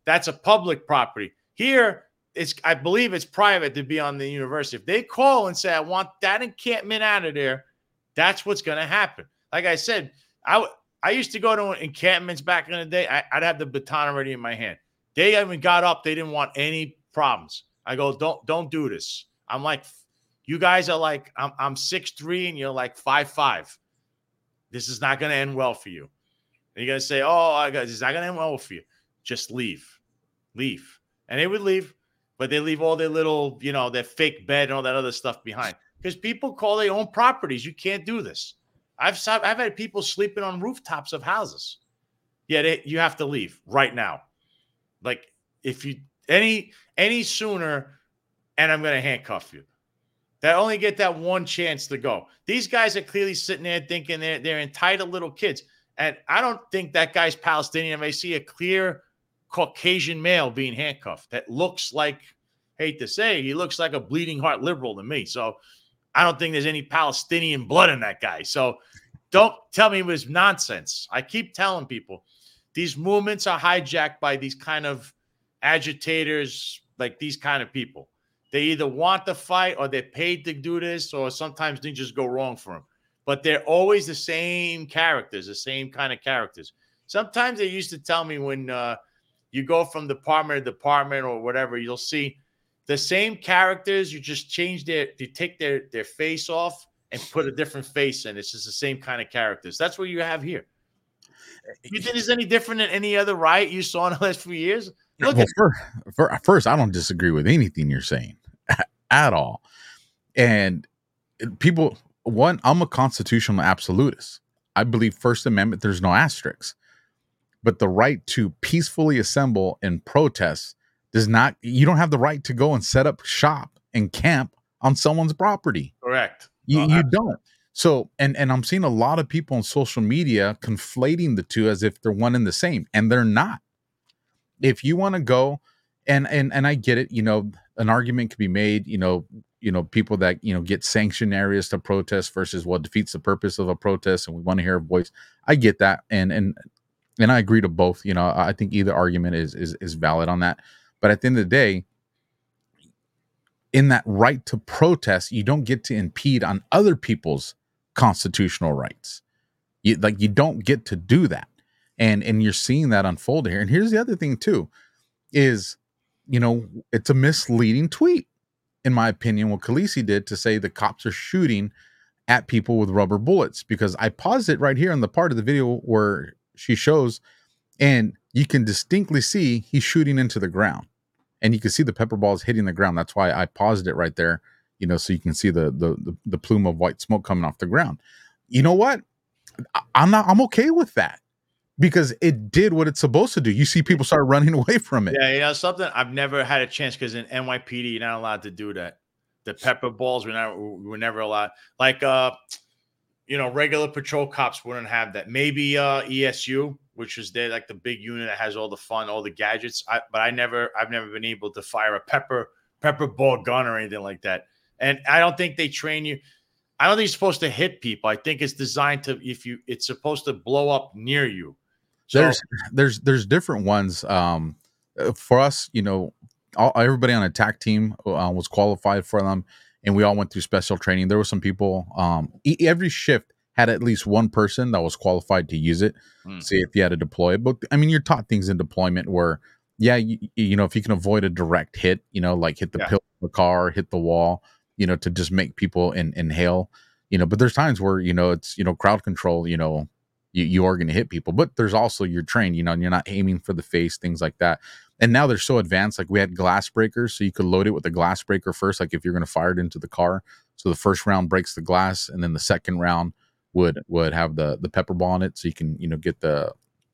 that's a public property. Here, I believe it's private to be on the university. If they call and say, I want that encampment out of there, that's what's going to happen. Like I said, I used to go to encampments back in the day. I'd have the baton already in my hand. They even got up. They didn't want any problems. I go, don't do this. I'm like, you guys are like, I'm 6'3" and you're like 5'5". This is not going to end well for you. And you're going to say, oh, this is not going to end well for you. Just leave. And they would leave. But they leave all their little, their fake bed and all that other stuff behind. Because people call their own properties. You can't do this. I've had people sleeping on rooftops of houses. Yeah, you have to leave right now. Like, if you any sooner, and I'm going to handcuff you. They only get that one chance to go. These guys are clearly sitting there thinking they're entitled little kids. And I don't think that guy's Palestinian. I see a clear Caucasian male being handcuffed that looks like, hate to say, he looks like a bleeding heart liberal to me. So I don't think there's any Palestinian blood in that guy. So don't tell me it was nonsense. I keep telling people these movements are hijacked by these kind of agitators, like these kind of people. They either want to fight or they're paid to do this, or sometimes things just go wrong for them. But they're always the same characters, the same kind of characters. Sometimes they used to tell me when you go from department to department or whatever, you'll see the same characters. You just change you take their face off and put a different face in. It's just the same kind of characters. That's what you have here. You think it's any different than any other riot you saw in the last few years? Look
First, I don't disagree with anything you're saying at all. And people, I'm a constitutional absolutist. I believe First Amendment, there's no asterisks. But the right to peacefully assemble and protest you don't have the right to go and set up shop and camp on someone's property.
Correct.
You don't. So, and I'm seeing a lot of people on social media conflating the two as if they're one and the same, and they're not. If you want to go, and I get it, an argument could be made, people that, get sanctioned areas to protest versus what defeats the purpose of a protest, and we want to hear a voice. I get that. And I agree to both. I think either argument is valid on that. But at the end of the day, in that right to protest, you don't get to impede on other people's constitutional rights. You don't get to do that. And you're seeing that unfold here. And here's the other thing too, is, it's a misleading tweet, in my opinion, what Khaleesi did to say the cops are shooting at people with rubber bullets, because I paused it right here on the part of the video where she shows, and you can distinctly see he's shooting into the ground, and you can see the pepper balls hitting the ground. That's why I paused it right there, so you can see the plume of white smoke coming off the ground. You know what? I'm okay with that, because it did what it's supposed to do. You see people start running away from it.
Yeah, something I've never had a chance, because in NYPD you're not allowed to do that. The pepper balls were never allowed. Like regular patrol cops wouldn't have that. Maybe ESU, which is like the big unit that has all the fun, all the gadgets. But I've never been able to fire a pepper ball gun or anything like that. And I don't think they train you. I don't think it's supposed to hit people. I think it's designed to, it's supposed to blow up near you. So,
there's different ones. For us, everybody on attack team was qualified for them, and we all went through special training. There were some people, every shift had at least one person that was qualified to use it, see if you had to deploy it. But I mean, you're taught things in deployment where, if you can avoid a direct hit, like hit the pillar of the car, hit the wall, to just make people inhale, but there's times where, it's, crowd control, you are going to hit people, but there's also, you're trained, and you're not aiming for the face, things like that. And now they're so advanced, like we had glass breakers, so you could load it with a glass breaker first, like if you're going to fire it into the car. So the first round breaks the glass, and then the second round would have the pepper ball in it, so you can, get the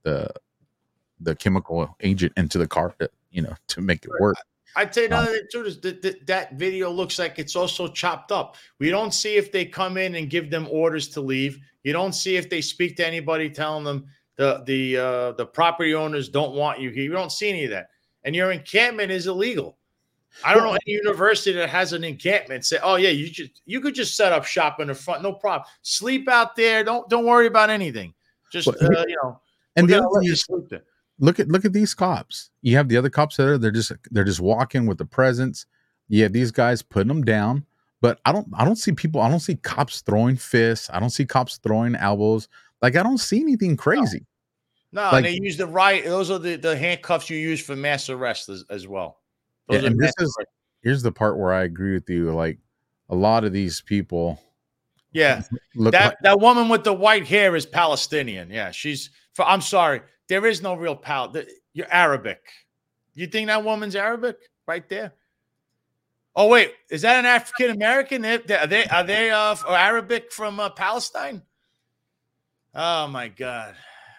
chemical agent into the car to make it work.
I'd say another thing too is that video looks like it's also chopped up. We don't see if they come in and give them orders to leave. You don't see if they speak to anybody telling them the property owners don't want you here. You don't see any of that. And your encampment is illegal. I don't know any university that has an encampment say, oh yeah, you could just set up shop in the front, no problem. Sleep out there. Don't worry about anything. Just
and the other thing is, look at these cops. You have the other cops that are they're just walking with the presents. You have these guys putting them down. But I don't see people. I don't see cops throwing fists. I don't see cops throwing elbows. Like I don't see anything crazy.
No,
like,
and they use the right. Those are the handcuffs you use for mass arrest as well. Those
and here's the part where I agree with you. Like a lot of these people.
Yeah, that woman with the white hair is Palestinian. Yeah, I'm sorry. There is no real You're Arabic. You think that woman's Arabic right there? Oh wait, is that an African American? Are they Arabic from Palestine? Oh my God!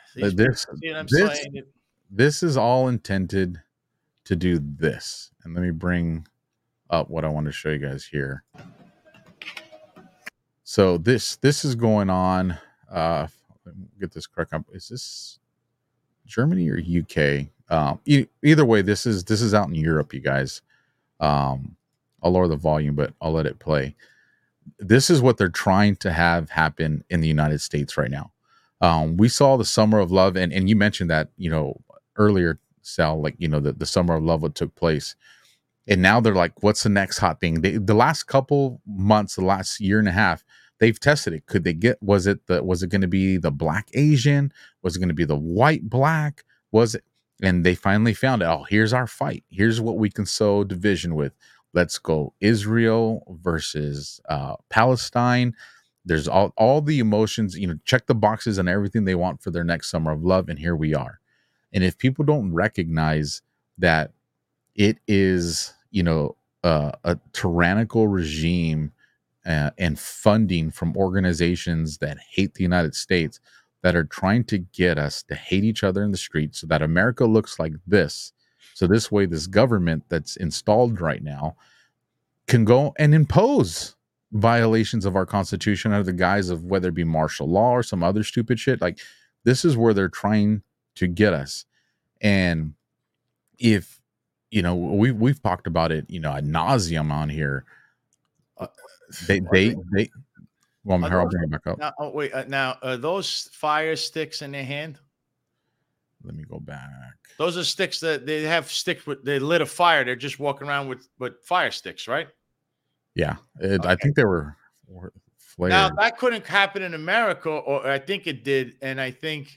This is all intended to do this. And let me bring up what I want to show you guys here. So this is going on. Let me get this correct. Is this Germany or UK? Either way, this is out in Europe, you guys. I'll lower the volume, but I'll let it play. This is what they're trying to have happen in the United States right now. We saw the Summer of Love, and you mentioned that, earlier, Sal, like, the Summer of Love what took place. And now they're like, what's the next hot thing? The last couple months, the last year and a half, they've tested it. Could they was it going to be the Black Asian? Was it going to be the white Black? Was it? And they finally found it. Oh, here's our fight. Here's what we can sow division with. Let's go Israel versus Palestine. There's all the emotions, check the boxes and everything they want for their next Summer of Love. And here we are. And if people don't recognize that it is, a tyrannical regime and funding from organizations that hate the United States that are trying to get us to hate each other in the streets so that America looks like this. So this way, this government that's installed right now can go and impose violations of our Constitution under the guise of whether it be martial law or some other stupid shit. Like this is where they're trying to get us. And if, we've talked about it, ad nauseum on here. They well, I'll bring it back up.
Now, are those fire sticks in their hand?
Let me go back.
Those are sticks that they have sticks with. They lit a fire. They're just walking around with fire sticks, right? Yeah,
okay. I think they were flared.
Now that couldn't happen in America, or I think it did, and I think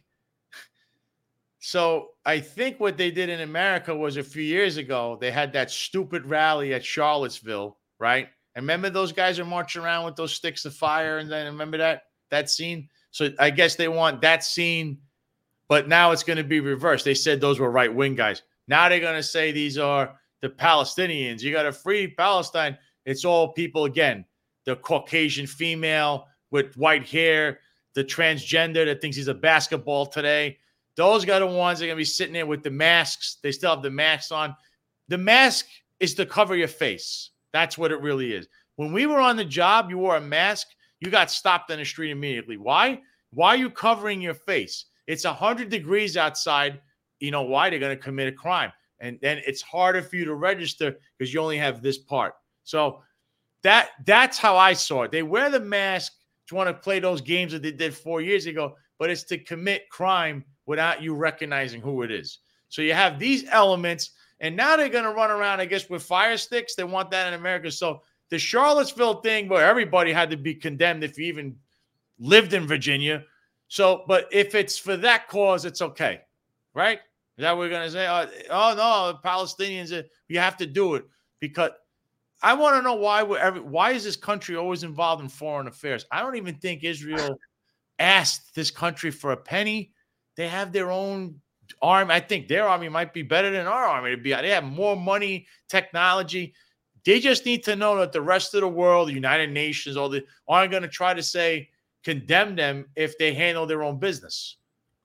so. I think what they did in America was a few years ago. They had that stupid rally at Charlottesville, right? And remember those guys are marching around with those sticks of fire, and then remember that scene. So I guess they want that scene. But now it's going to be reversed. They said those were right-wing guys. Now they're going to say these are the Palestinians. You got to free Palestine. It's all people, again, the Caucasian female with white hair, the transgender that thinks he's a basketball today. Those are the ones that are going to be sitting there with the masks. They still have the masks on. The mask is to cover your face. That's what it really is. When we were on the job, you wore a mask. You got stopped on the street immediately. Why? Why are you covering your face? It's 100 degrees outside. You know why? They're going to commit a crime. And then it's harder for you to register because you only have this part. So that's how I saw it. They wear the mask to want to play those games that they did 4 years ago, but it's to commit crime without you recognizing who it is. So you have these elements, and now they're going to run around, I guess, with fire sticks. They want that in America. So the Charlottesville thing where everybody had to be condemned if you even lived in Virginia. So, but if it's for that cause, it's okay, right? Is that what we're going to say? Oh, no, the Palestinians, you have to do it. Because I want to know why is this country always involved in foreign affairs? I don't even think Israel asked this country for a penny. They have their own army. I think their army might be better than our army. They have more money, technology. They just need to know that the rest of the world, the United Nations, aren't going to try to condemn them if they handle their own business.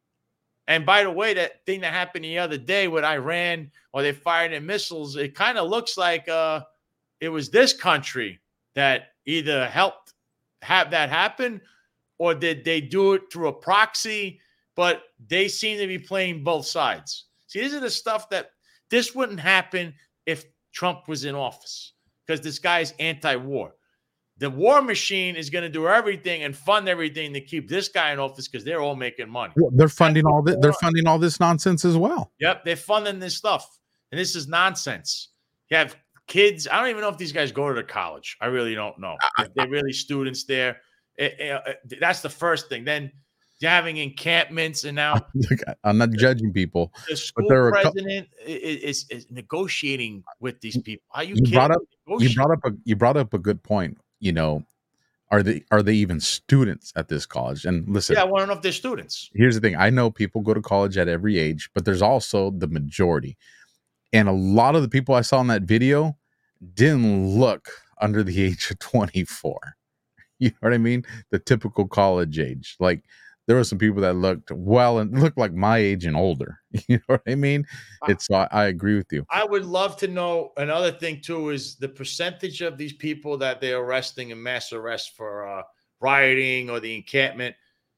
And by the way, that thing that happened the other day with Iran, or they fired their missiles, it kind of looks like it was this country that either helped have that happen or did they do it through a proxy, but they seem to be playing both sides. See, this is the stuff this wouldn't happen if Trump was in office because this guy's anti-war. The war machine is going to do everything and fund everything to keep this guy in office because they're all making money.
Well, they're funding all this. They're funding all this nonsense as well.
Yep, they're funding this stuff, and this is nonsense. You have kids. I don't even know if these guys go to college. I really don't know. If they're really students there. That's the first thing. Then you're having encampments, and now
I'm not judging people.
The school president is negotiating with these people. Are you kidding?
You brought up a good point. You know, are they even students at this college? And listen,
yeah, I want to know if they're students.
Here's the thing: I know people go to college at every age, but there's also the majority, and a lot of the people I saw in that video didn't look under the age of 24. You know what I mean? The typical college age. Like, there were some people that looked like my age and older. You know what I mean? I agree with you.
I would love to know. Another thing too is the percentage of these people that they're arresting in mass arrest for rioting or the encampment.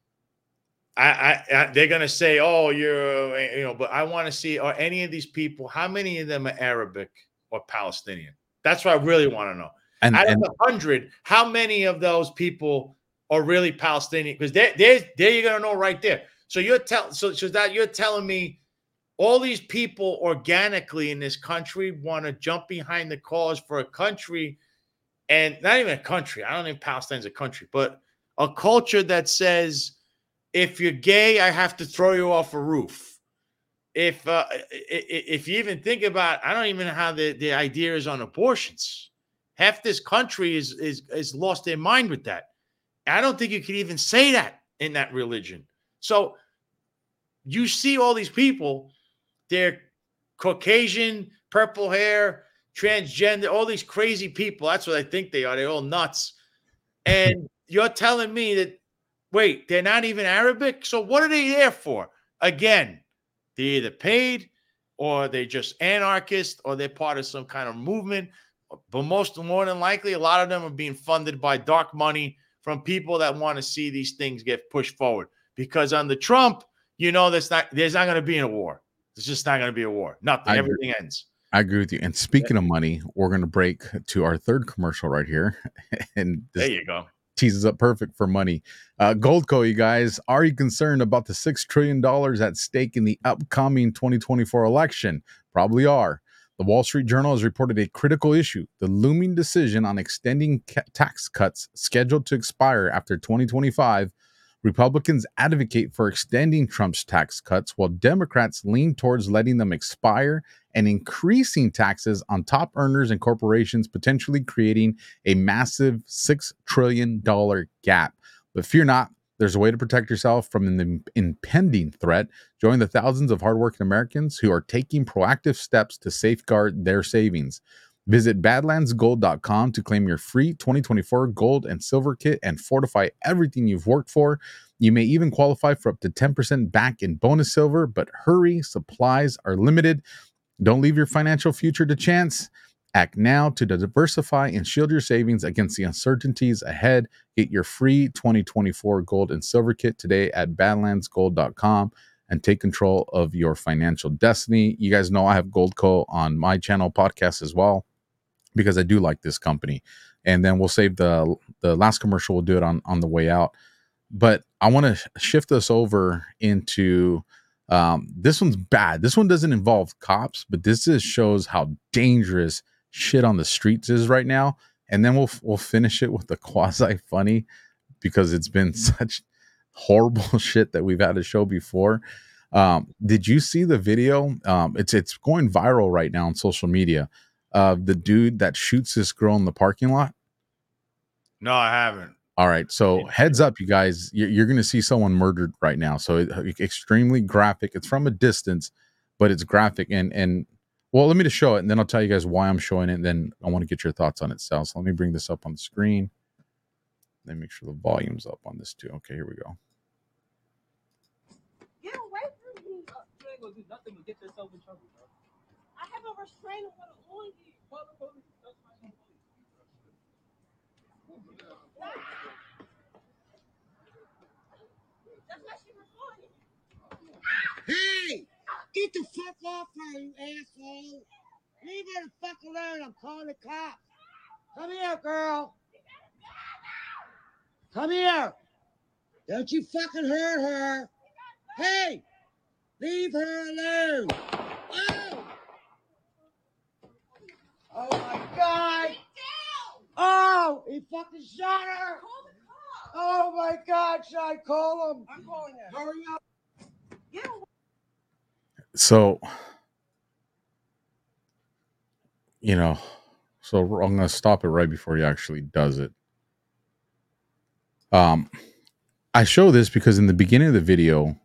They're gonna say, "Oh, but I want to see, are any of these people? How many of them are Arabic or Palestinian?" That's what I really want to know. And out of 100, how many of those people are really Palestinian? Because there you're gonna know right there. So you're telling me all these people organically in this country want to jump behind the cause for a country, and not even a country. I don't think Palestine's a country, but a culture that says, if you're gay, I have to throw you off a roof. If you even think about, I don't even know how the idea is on abortions. Half this country is lost their mind with that. I don't think you could even say that in that religion. So you see all these people, they're Caucasian, purple hair, transgender, all these crazy people. That's what I think they are. They're all nuts. And you're telling me that, wait, they're not even Arabic? So what are they there for? Again, they're either paid or they're just anarchists or they're part of some kind of movement. But more than likely, a lot of them are being funded by dark money from people that want to see these things get pushed forward. Because under Trump, there's not going to be a war. There's just not going to be a war. Nothing. Everything ends.
I agree with you. And speaking of money, we're going to break to our third commercial right here. And
there you go.
Teases up perfect for money. Goldco, you guys, are you concerned about the $6 trillion at stake in the upcoming 2024 election? Probably are. The Wall Street Journal has reported a critical issue: the looming decision on extending tax cuts scheduled to expire after 2025. Republicans advocate for extending Trump's tax cuts, while Democrats lean towards letting them expire and increasing taxes on top earners and corporations, potentially creating a massive $6 trillion gap. But fear not, there's a way to protect yourself from an impending threat. Join the thousands of hardworking Americans who are taking proactive steps to safeguard their savings. Visit badlandsgold.com to claim your free 2024 gold and silver kit and fortify everything you've worked for. You may even qualify for up to 10% back in bonus silver, but hurry, supplies are limited. Don't leave your financial future to chance. Act now to diversify and shield your savings against the uncertainties ahead. Get your free 2024 gold and silver kit today at badlandsgold.com and take control of your financial destiny. You guys know I have Goldco on my channel podcast as well, because I do like this company. And then we'll save the last commercial. We'll do it on the way out. But I want to shift us over into this one's bad. This one doesn't involve cops, but this just shows how dangerous shit on the streets is right now. And then we'll finish it with the quasi funny, because it's been such horrible shit that we've had to show before. Did you see the video? It's going viral right now on social media. The dude that shoots this girl in the parking lot.
No, I haven't.
All right. So heads up, you guys, you're going to see someone murdered right now. So extremely graphic. It's from a distance, but it's graphic. And well, let me just show it, and then I'll tell you guys why I'm showing it. And then I want to get your thoughts on it, Sal. So let me bring this up on the screen. Let me make sure the volume's up on this too. Okay, here we go.
Get away from me. You ain't gonna do nothing but get yourself in trouble, bro. I have a restraining order on you. That's why she recording.
Hey! Get the fuck off her, you asshole! Leave her the fuck alone. I'm calling the cops. Come here, girl. Come here. Don't you fucking hurt her. Hey, leave her alone. Oh! Oh my God. Oh, he fucking shot her. Oh my God, should I call him? I'm calling him. Hurry up.
So, so I'm going to stop it right before he actually does it. I show this because in the beginning of the video,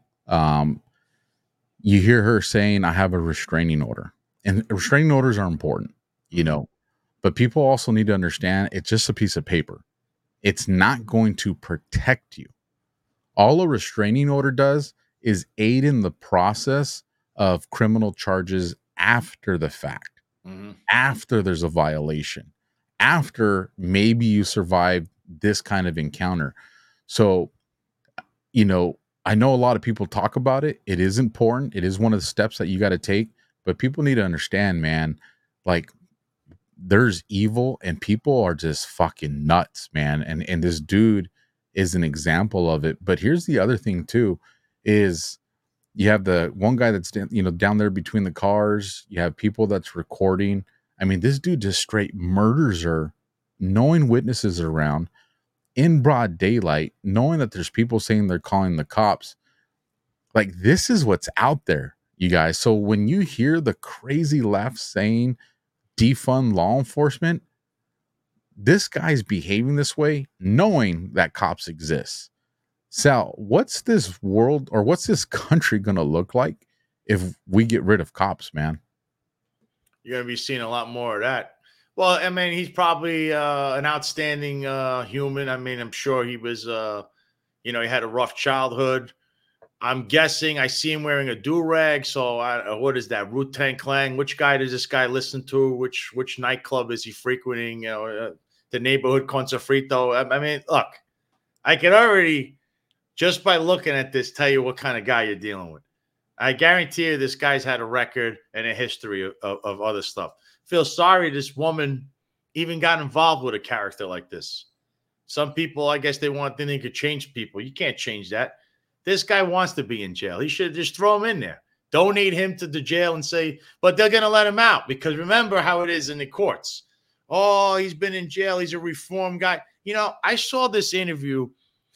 you hear her saying, I have a restraining order. And restraining orders are important, but people also need to understand it's just a piece of paper. It's not going to protect you. All a restraining order does is aid in the process of criminal charges after the fact, after there's a violation, after maybe you survived this kind of encounter. So, I know a lot of people talk about it. It is important. It is one of the steps that you got to take, but people need to understand, man, like there's evil and people are just fucking nuts, man. And this dude is an example of it. But here's the other thing too, is you have the one guy that's, down there between the cars. You have people that's recording. I mean, this dude just straight murders her, knowing witnesses are around, in broad daylight, knowing that there's people saying they're calling the cops. Like, this is what's out there, you guys. So when you hear the crazy left saying defund law enforcement, this guy's behaving this way, knowing that cops exist. Sal, what's this world or what's this country going to look like if we get rid of cops, man?
You're going to be seeing a lot more of that. Well, I mean, he's probably an outstanding human. I mean, I'm sure he was, he had a rough childhood. I'm guessing I see him wearing a do-rag. So what is that? Wu-Tang Clan. Which guy does this guy listen to? Which nightclub is he frequenting? The neighborhood Concefrito. I mean, look, I can already, just by looking at this, tell you what kind of guy you're dealing with. I guarantee you this guy's had a record and a history of other stuff. Feel sorry this woman even got involved with a character like this. Some people, I guess they could change people. You can't change that. This guy wants to be in jail. He should just throw him in there. Donate him to the jail and say, but they're going to let him out because remember how it is in the courts. Oh, he's been in jail. He's a reform guy. I saw this interview.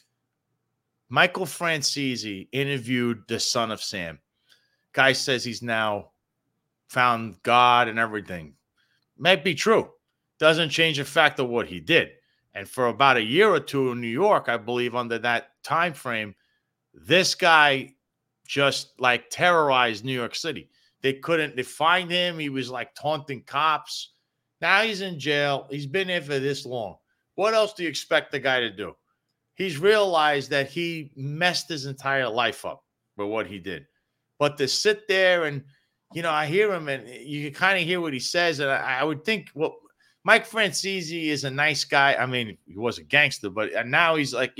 Michael Francese interviewed the son of Sam. Guy says he's now found God and everything. Might be true. Doesn't change the fact of what he did. And for about a year or two in New York, I believe under that time frame, this guy just like terrorized New York City. They find him. He was like taunting cops. Now he's in jail. He's been there for this long. What else do you expect the guy to do? He's realized that he messed his entire life up with what he did. But to sit there and, I hear him and you kind of hear what he says. And I would think, well, Mike Francese is a nice guy. I mean, he was a gangster, but now he's like,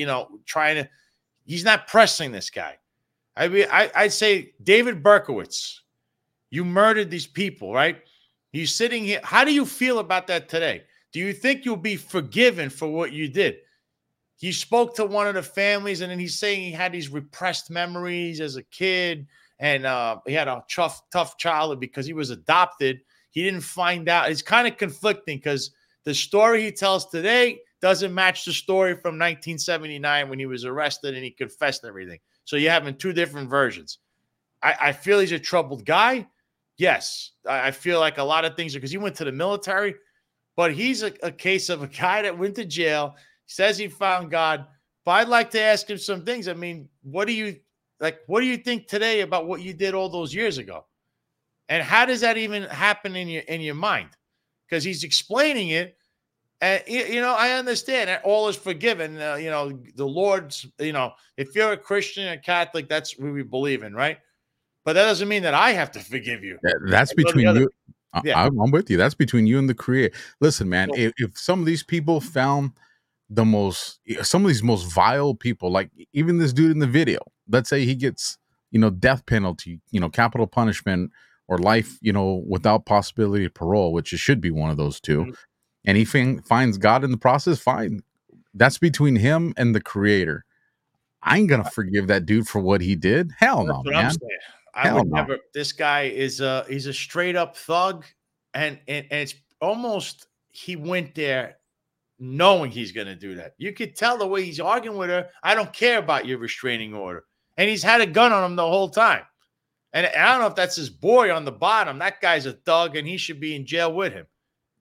he's not pressing this guy. I mean, I'd say David Berkowitz, you murdered these people, right? He's sitting here. How do you feel about that today? Do you think you'll be forgiven for what you did? He spoke to one of the families, and then he's saying he had these repressed memories as a kid, and he had a tough childhood because he was adopted. He didn't find out. It's kind of conflicting because the story he tells today doesn't match the story from 1979 when he was arrested and he confessed everything. So you're having two different versions. I feel he's a troubled guy. Yes, I feel like a lot of things are because he went to the military, but he's a case of a guy that went to jail, says he found God. But I'd like to ask him some things. I mean, what do you think today about what you did all those years ago? And how does that even happen in your mind? Because he's explaining it. And, I understand that all is forgiven. The Lord's, if you're a Christian or Catholic, that's what we believe in, right? But that doesn't mean that I have to forgive you.
That's between you. Yeah. I'm with you. That's between you and the Creator. Listen, man, if some of these people found some of these most vile people, like even this dude in the video, let's say he gets, death penalty, capital punishment or life, without possibility of parole, which it should be one of those two. Mm-hmm. And he finds God in the process, fine. That's between him and the creator. I ain't gonna forgive that dude for what he did. Hell no,
That's what
man.
I'm saying. I
Hell
would
no.
never. This guy is he's a straight up thug, and it's almost he went there knowing he's going to do that. You could tell the way he's arguing with her. I don't care about your restraining order, and he's had a gun on him the whole time. And I don't know if that's his boy on the bottom. That guy's a thug, and he should be in jail with him.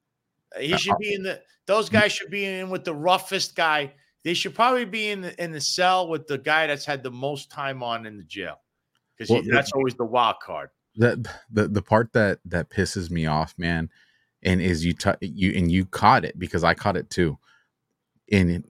He should be in the. Those guys should be in with the roughest guy. They should probably be in the cell with the guy that's had the most time on in the jail, because that's always the wild card.
The part that pisses me off, man, and is you caught it, because I caught it too. And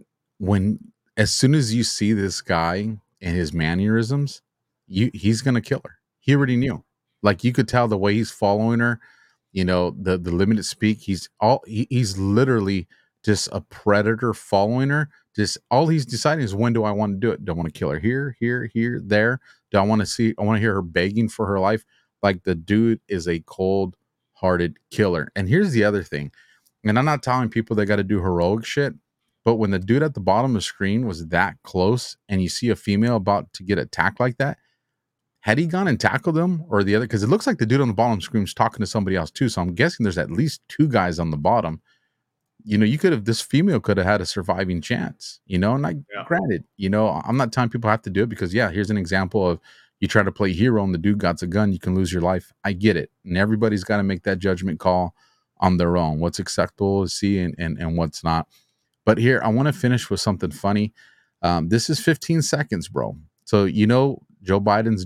as soon as you see this guy and his mannerisms, he's gonna kill her. He already knew. Like, you could tell the way he's following her. You know, the limited speak. He's literally just a predator following her. Just all he's deciding is, when do I want to do it? Do I want to kill her here, there? Do I want to hear her begging for her life? Like, the dude is a cold-hearted killer. And here's the other thing. And I'm not telling people they got to do heroic shit, but when the dude at the bottom of the screen was that close, and you see a female about to get attacked like that, had he gone and tackled him, or the other? Because it looks like the dude on the bottom screen is talking to somebody else too. So I'm guessing there's at least two guys on the bottom. You know, this female could have had a surviving chance, you know, and granted, you know, I'm not telling people have to do it, because here's an example of, you try to play hero and the dude got a gun, you can lose your life. I get it. And everybody's got to make that judgment call on their own. What's acceptable to see and what's not. But here, I want to finish with something funny. This is 15 seconds, bro. So, you know, Joe Biden's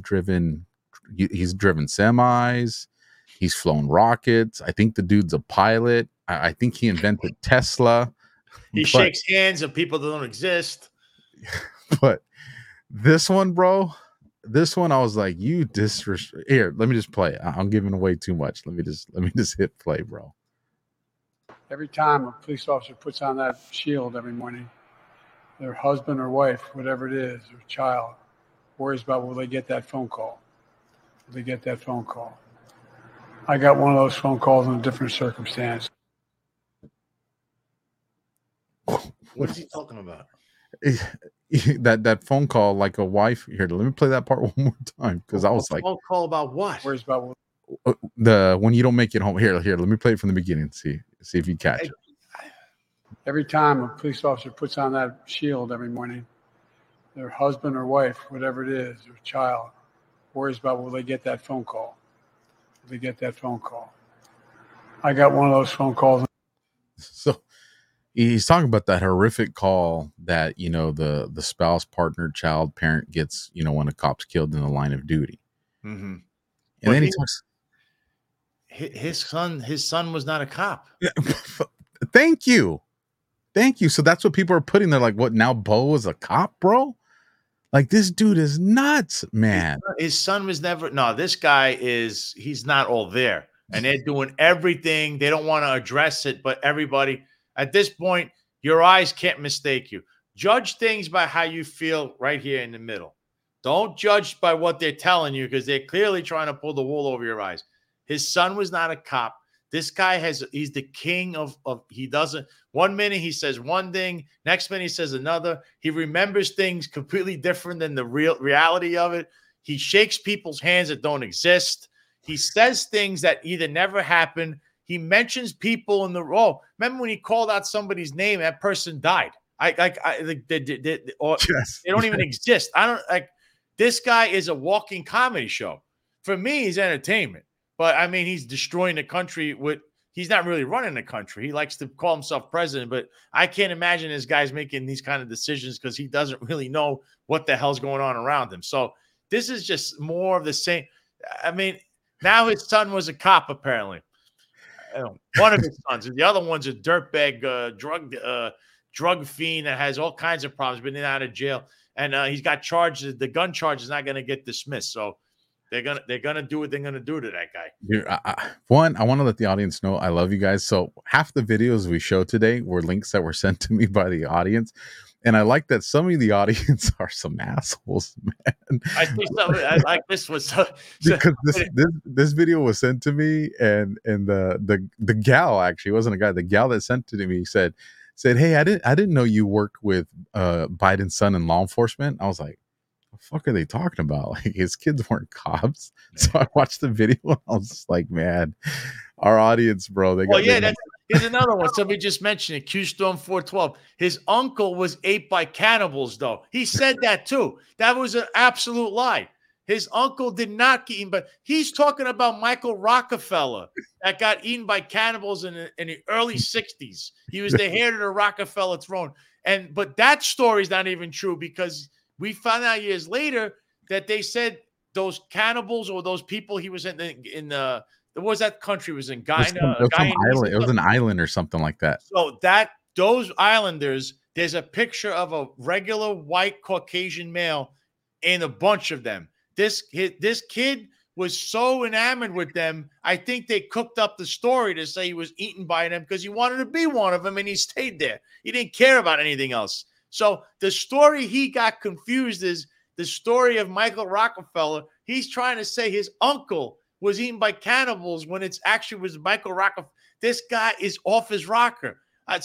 he's driven semis. He's flown rockets. I think the dude's a pilot. I think he invented Tesla.
He shakes hands of people that don't exist.
But this one, bro, I was like, you disrespect. Here, let me just play it. I'm giving away too much. Let me just hit play, bro.
Every time a police officer puts on that shield every morning, their husband or wife, whatever it is, or child, worries about, will they get that phone call? Will they get that phone call? I got one of those phone calls in a different circumstance.
What is he talking about?
That phone call, like a wife. Here, let me play that part one more time, because I was like,
phone call about what?
Worries about
when you don't make it home. Here, let me play it from the beginning. See if you catch it.
Every time a police officer puts on that shield every morning, their husband or wife, whatever it is, or child, worries about, will they get that phone call? Will they get that phone call? I got one of those phone calls.
So he's talking about that horrific call that, you know, the spouse, partner, child, parent gets, you know, when a cop's killed in the line of duty.
Mm-hmm.
And then he talks.
His son was not a cop.
Thank you. So that's what people are putting there. Like, what, now Bo is a cop, bro? Like, this dude is nuts, man.
His son was never. No, this guy he's not all there. And they're doing everything. They don't want to address it, but everybody, at this point, your eyes can't mistake you. Judge things by how you feel right here in the middle. Don't judge by what they're telling you, because they're clearly trying to pull the wool over your eyes. His son was not a cop. This guy he's the king of he doesn't, one minute he says one thing, next minute he says another. He remembers things completely different than the reality of it. He shakes people's hands that don't exist. He says things that either never happened. He mentions people in the role. Remember when he called out somebody's name, that person died. They don't even exist. I don't like. This guy is a walking comedy show. For me, he's entertainment. But I mean, he's destroying the country he's not really running the country. He likes to call himself president, but I can't imagine this guy's making these kind of decisions, because he doesn't really know what the hell's going on around him. So this is just more of the same. I mean, now his son was a cop, apparently. One of his sons. The other one's a dirtbag drug fiend that has all kinds of problems, been in and out of jail. And he's got charges. The gun charge is not going to get dismissed. So they're gonna do what they're gonna do to that guy.
Dude, I want to let the audience know I love you guys. So half the videos we show today were links that were sent to me by the audience, and I like that some of the audience are some assholes, man.
I see something. I like this was
because this video was sent to me, and the gal, actually, it wasn't a guy. The gal that sent it to me said, said, "Hey, I didn't know you worked with Biden's son in law enforcement." I was like, "The fuck are they talking about?" Like, his kids weren't cops. So I watched the video and I was just like, "Man, our audience, bro, they
Well,
got."
yeah, here's another one. Somebody just mentioned it. Q Storm 412. His uncle was ate by cannibals, though. He said that too. That was an absolute lie. His uncle did not get eaten, but he's talking about Michael Rockefeller that got eaten by cannibals in the early 60s. He was the heir to the Rockefeller throne. But that story's not even true because we found out years later that they said those cannibals or those people he was in what was that country was in?
It was some island. It was an island or something like that.
So those islanders, there's a picture of a regular white Caucasian male and a bunch of them. This kid was so enamored with them. I think they cooked up the story to say he was eaten by them because he wanted to be one of them, and he stayed there. He didn't care about anything else. So the story he got confused is the story of Michael Rockefeller. He's trying to say his uncle was eaten by cannibals when it's actually was Michael Rockefeller. This guy is off his rocker.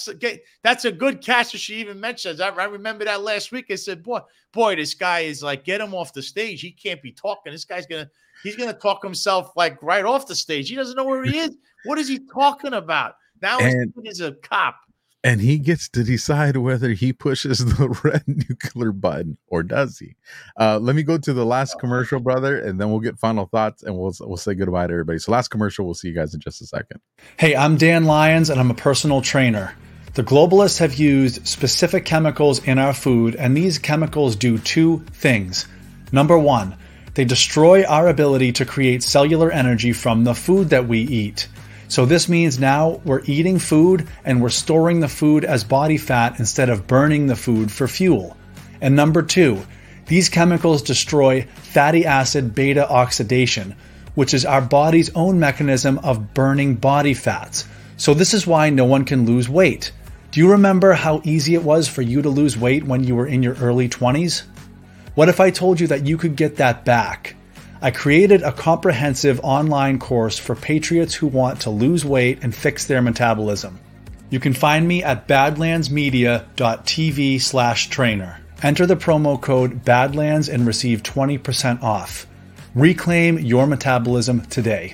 That's a good catch that she even mentions. I remember that last week. I said, boy, this guy is like, get him off the stage. He can't be talking. This guy's he's gonna talk himself like right off the stage. He doesn't know where he is. What is he talking about? Now he's a cop.
And he gets to decide whether he pushes the red nuclear button or does he? Let me go to the last commercial, brother, and then we'll get final thoughts and we'll say goodbye to everybody. So last commercial, we'll see you guys in just a second.
Hey, I'm Dan Lyons and I'm a personal trainer. The globalists have used specific chemicals in our food, and these chemicals do two things. Number one, they destroy our ability to create cellular energy from the food that we eat. So this means now we're eating food and we're storing the food as body fat instead of burning the food for fuel. And number two, these chemicals destroy fatty acid beta oxidation, which is our body's own mechanism of burning body fats. So this is why no one can lose weight. Do you remember how easy it was for you to lose weight when you were in your early 20s? What if I told you that you could get that back? I created a comprehensive online course for patriots who want to lose weight and fix their metabolism. You can find me at badlandsmedia.tv/trainer. Enter the promo code BADLANDS and receive 20% off. Reclaim your metabolism today.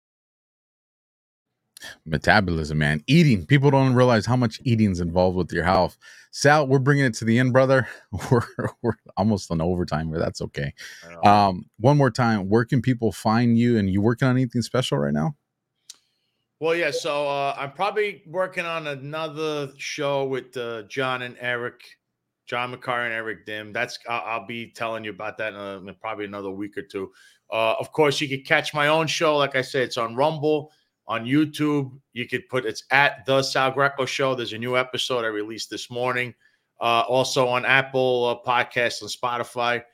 Metabolism, man. Eating. People don't realize how much eating's involved with your health. Sal, we're bringing it to the end, brother. We're almost on overtime, but that's okay. One more time, where can people find you? And you working on anything special right now?
Well, yeah. So I'm probably working on another show with John McCarr and Eric Dim. I'll be telling you about that in probably another week or two. Of course, you can catch my own show. Like I said, it's on Rumble. On YouTube, you could it's at The Sal Greco Show. There's a new episode I released this morning. Also on Apple Podcasts and Spotify.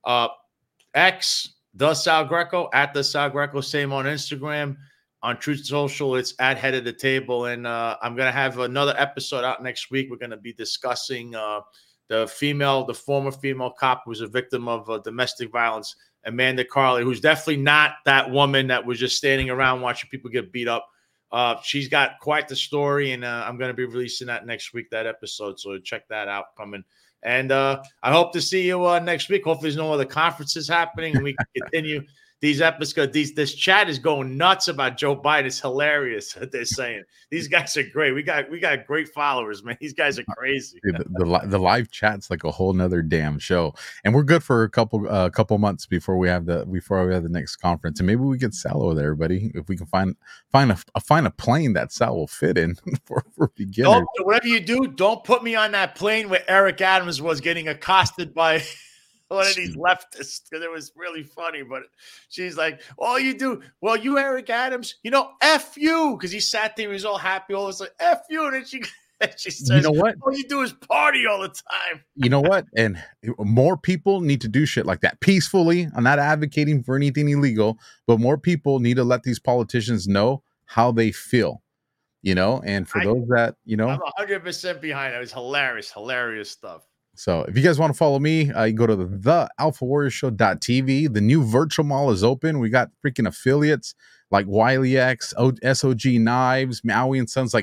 X, The Sal Greco, at The Sal Greco. Same on Instagram. On Truth Social, it's at Head of the Table. And I'm going to have another episode out next week. We're going to be discussing the former female cop who was a victim of domestic violence, Amanda Carley, who's definitely not that woman that was just standing around watching people get beat up. She's got quite the story, and I'm going to be releasing that next week, that episode. So check that out coming. And I hope to see you next week. Hopefully there's no other conferences happening, and we can continue these episodes. This chat is going nuts about Joe Biden. It's hilarious what they're saying. These guys are great. We got great followers, man. These guys are crazy.
Dude, the live chat's like a whole nother damn show, and we're good for a couple months before we have the next conference, and maybe we get Sal over there, buddy. If we can find a plane that Sal will fit in for beginners.
Whatever you do, don't put me on that plane where Eric Adams was getting accosted by one of these leftists, because it was really funny. But she's like, all you do, well, you Eric Adams, F you, because he sat there, he was all happy, all this like, F you, and then she says,
you know what?
All you do is party all the time.
You know what? And more people need to do shit like that peacefully. I'm not advocating for anything illegal, but more people need to let these politicians know how they feel, and for those that,
I'm 100% behind it. It was hilarious stuff.
So if you guys want to follow me, you go to the alphawarriorshow.tv. The new virtual mall is open. We got freaking affiliates like Wiley X, SOG Knives, Maui and Sons, like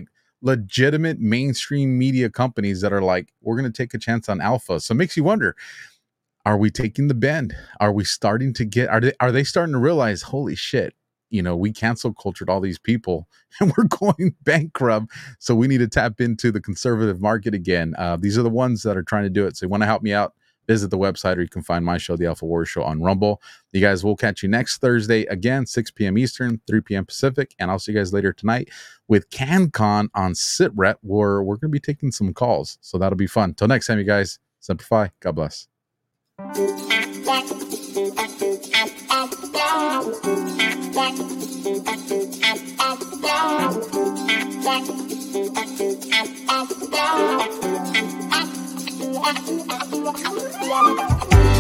legitimate mainstream media companies that are like, we're going to take a chance on alpha. So it makes you wonder, are we taking the bend? Are we starting to get, are they starting to realize, holy shit, you know, we cancel cultured all these people and we're going bankrupt. So we need to tap into the conservative market again. These are the ones that are trying to do it. So you want to help me out, visit the website, or you can find my show, The Alpha Warrior Show, on Rumble. You guys, will catch you next Thursday again, 6 p.m. Eastern, 3 p.m. Pacific. And I'll see you guys later tonight with CanCon on SitRep, where we're going to be taking some calls. So that'll be fun. Till next time, you guys, Semper Fi. God bless.
Yeah.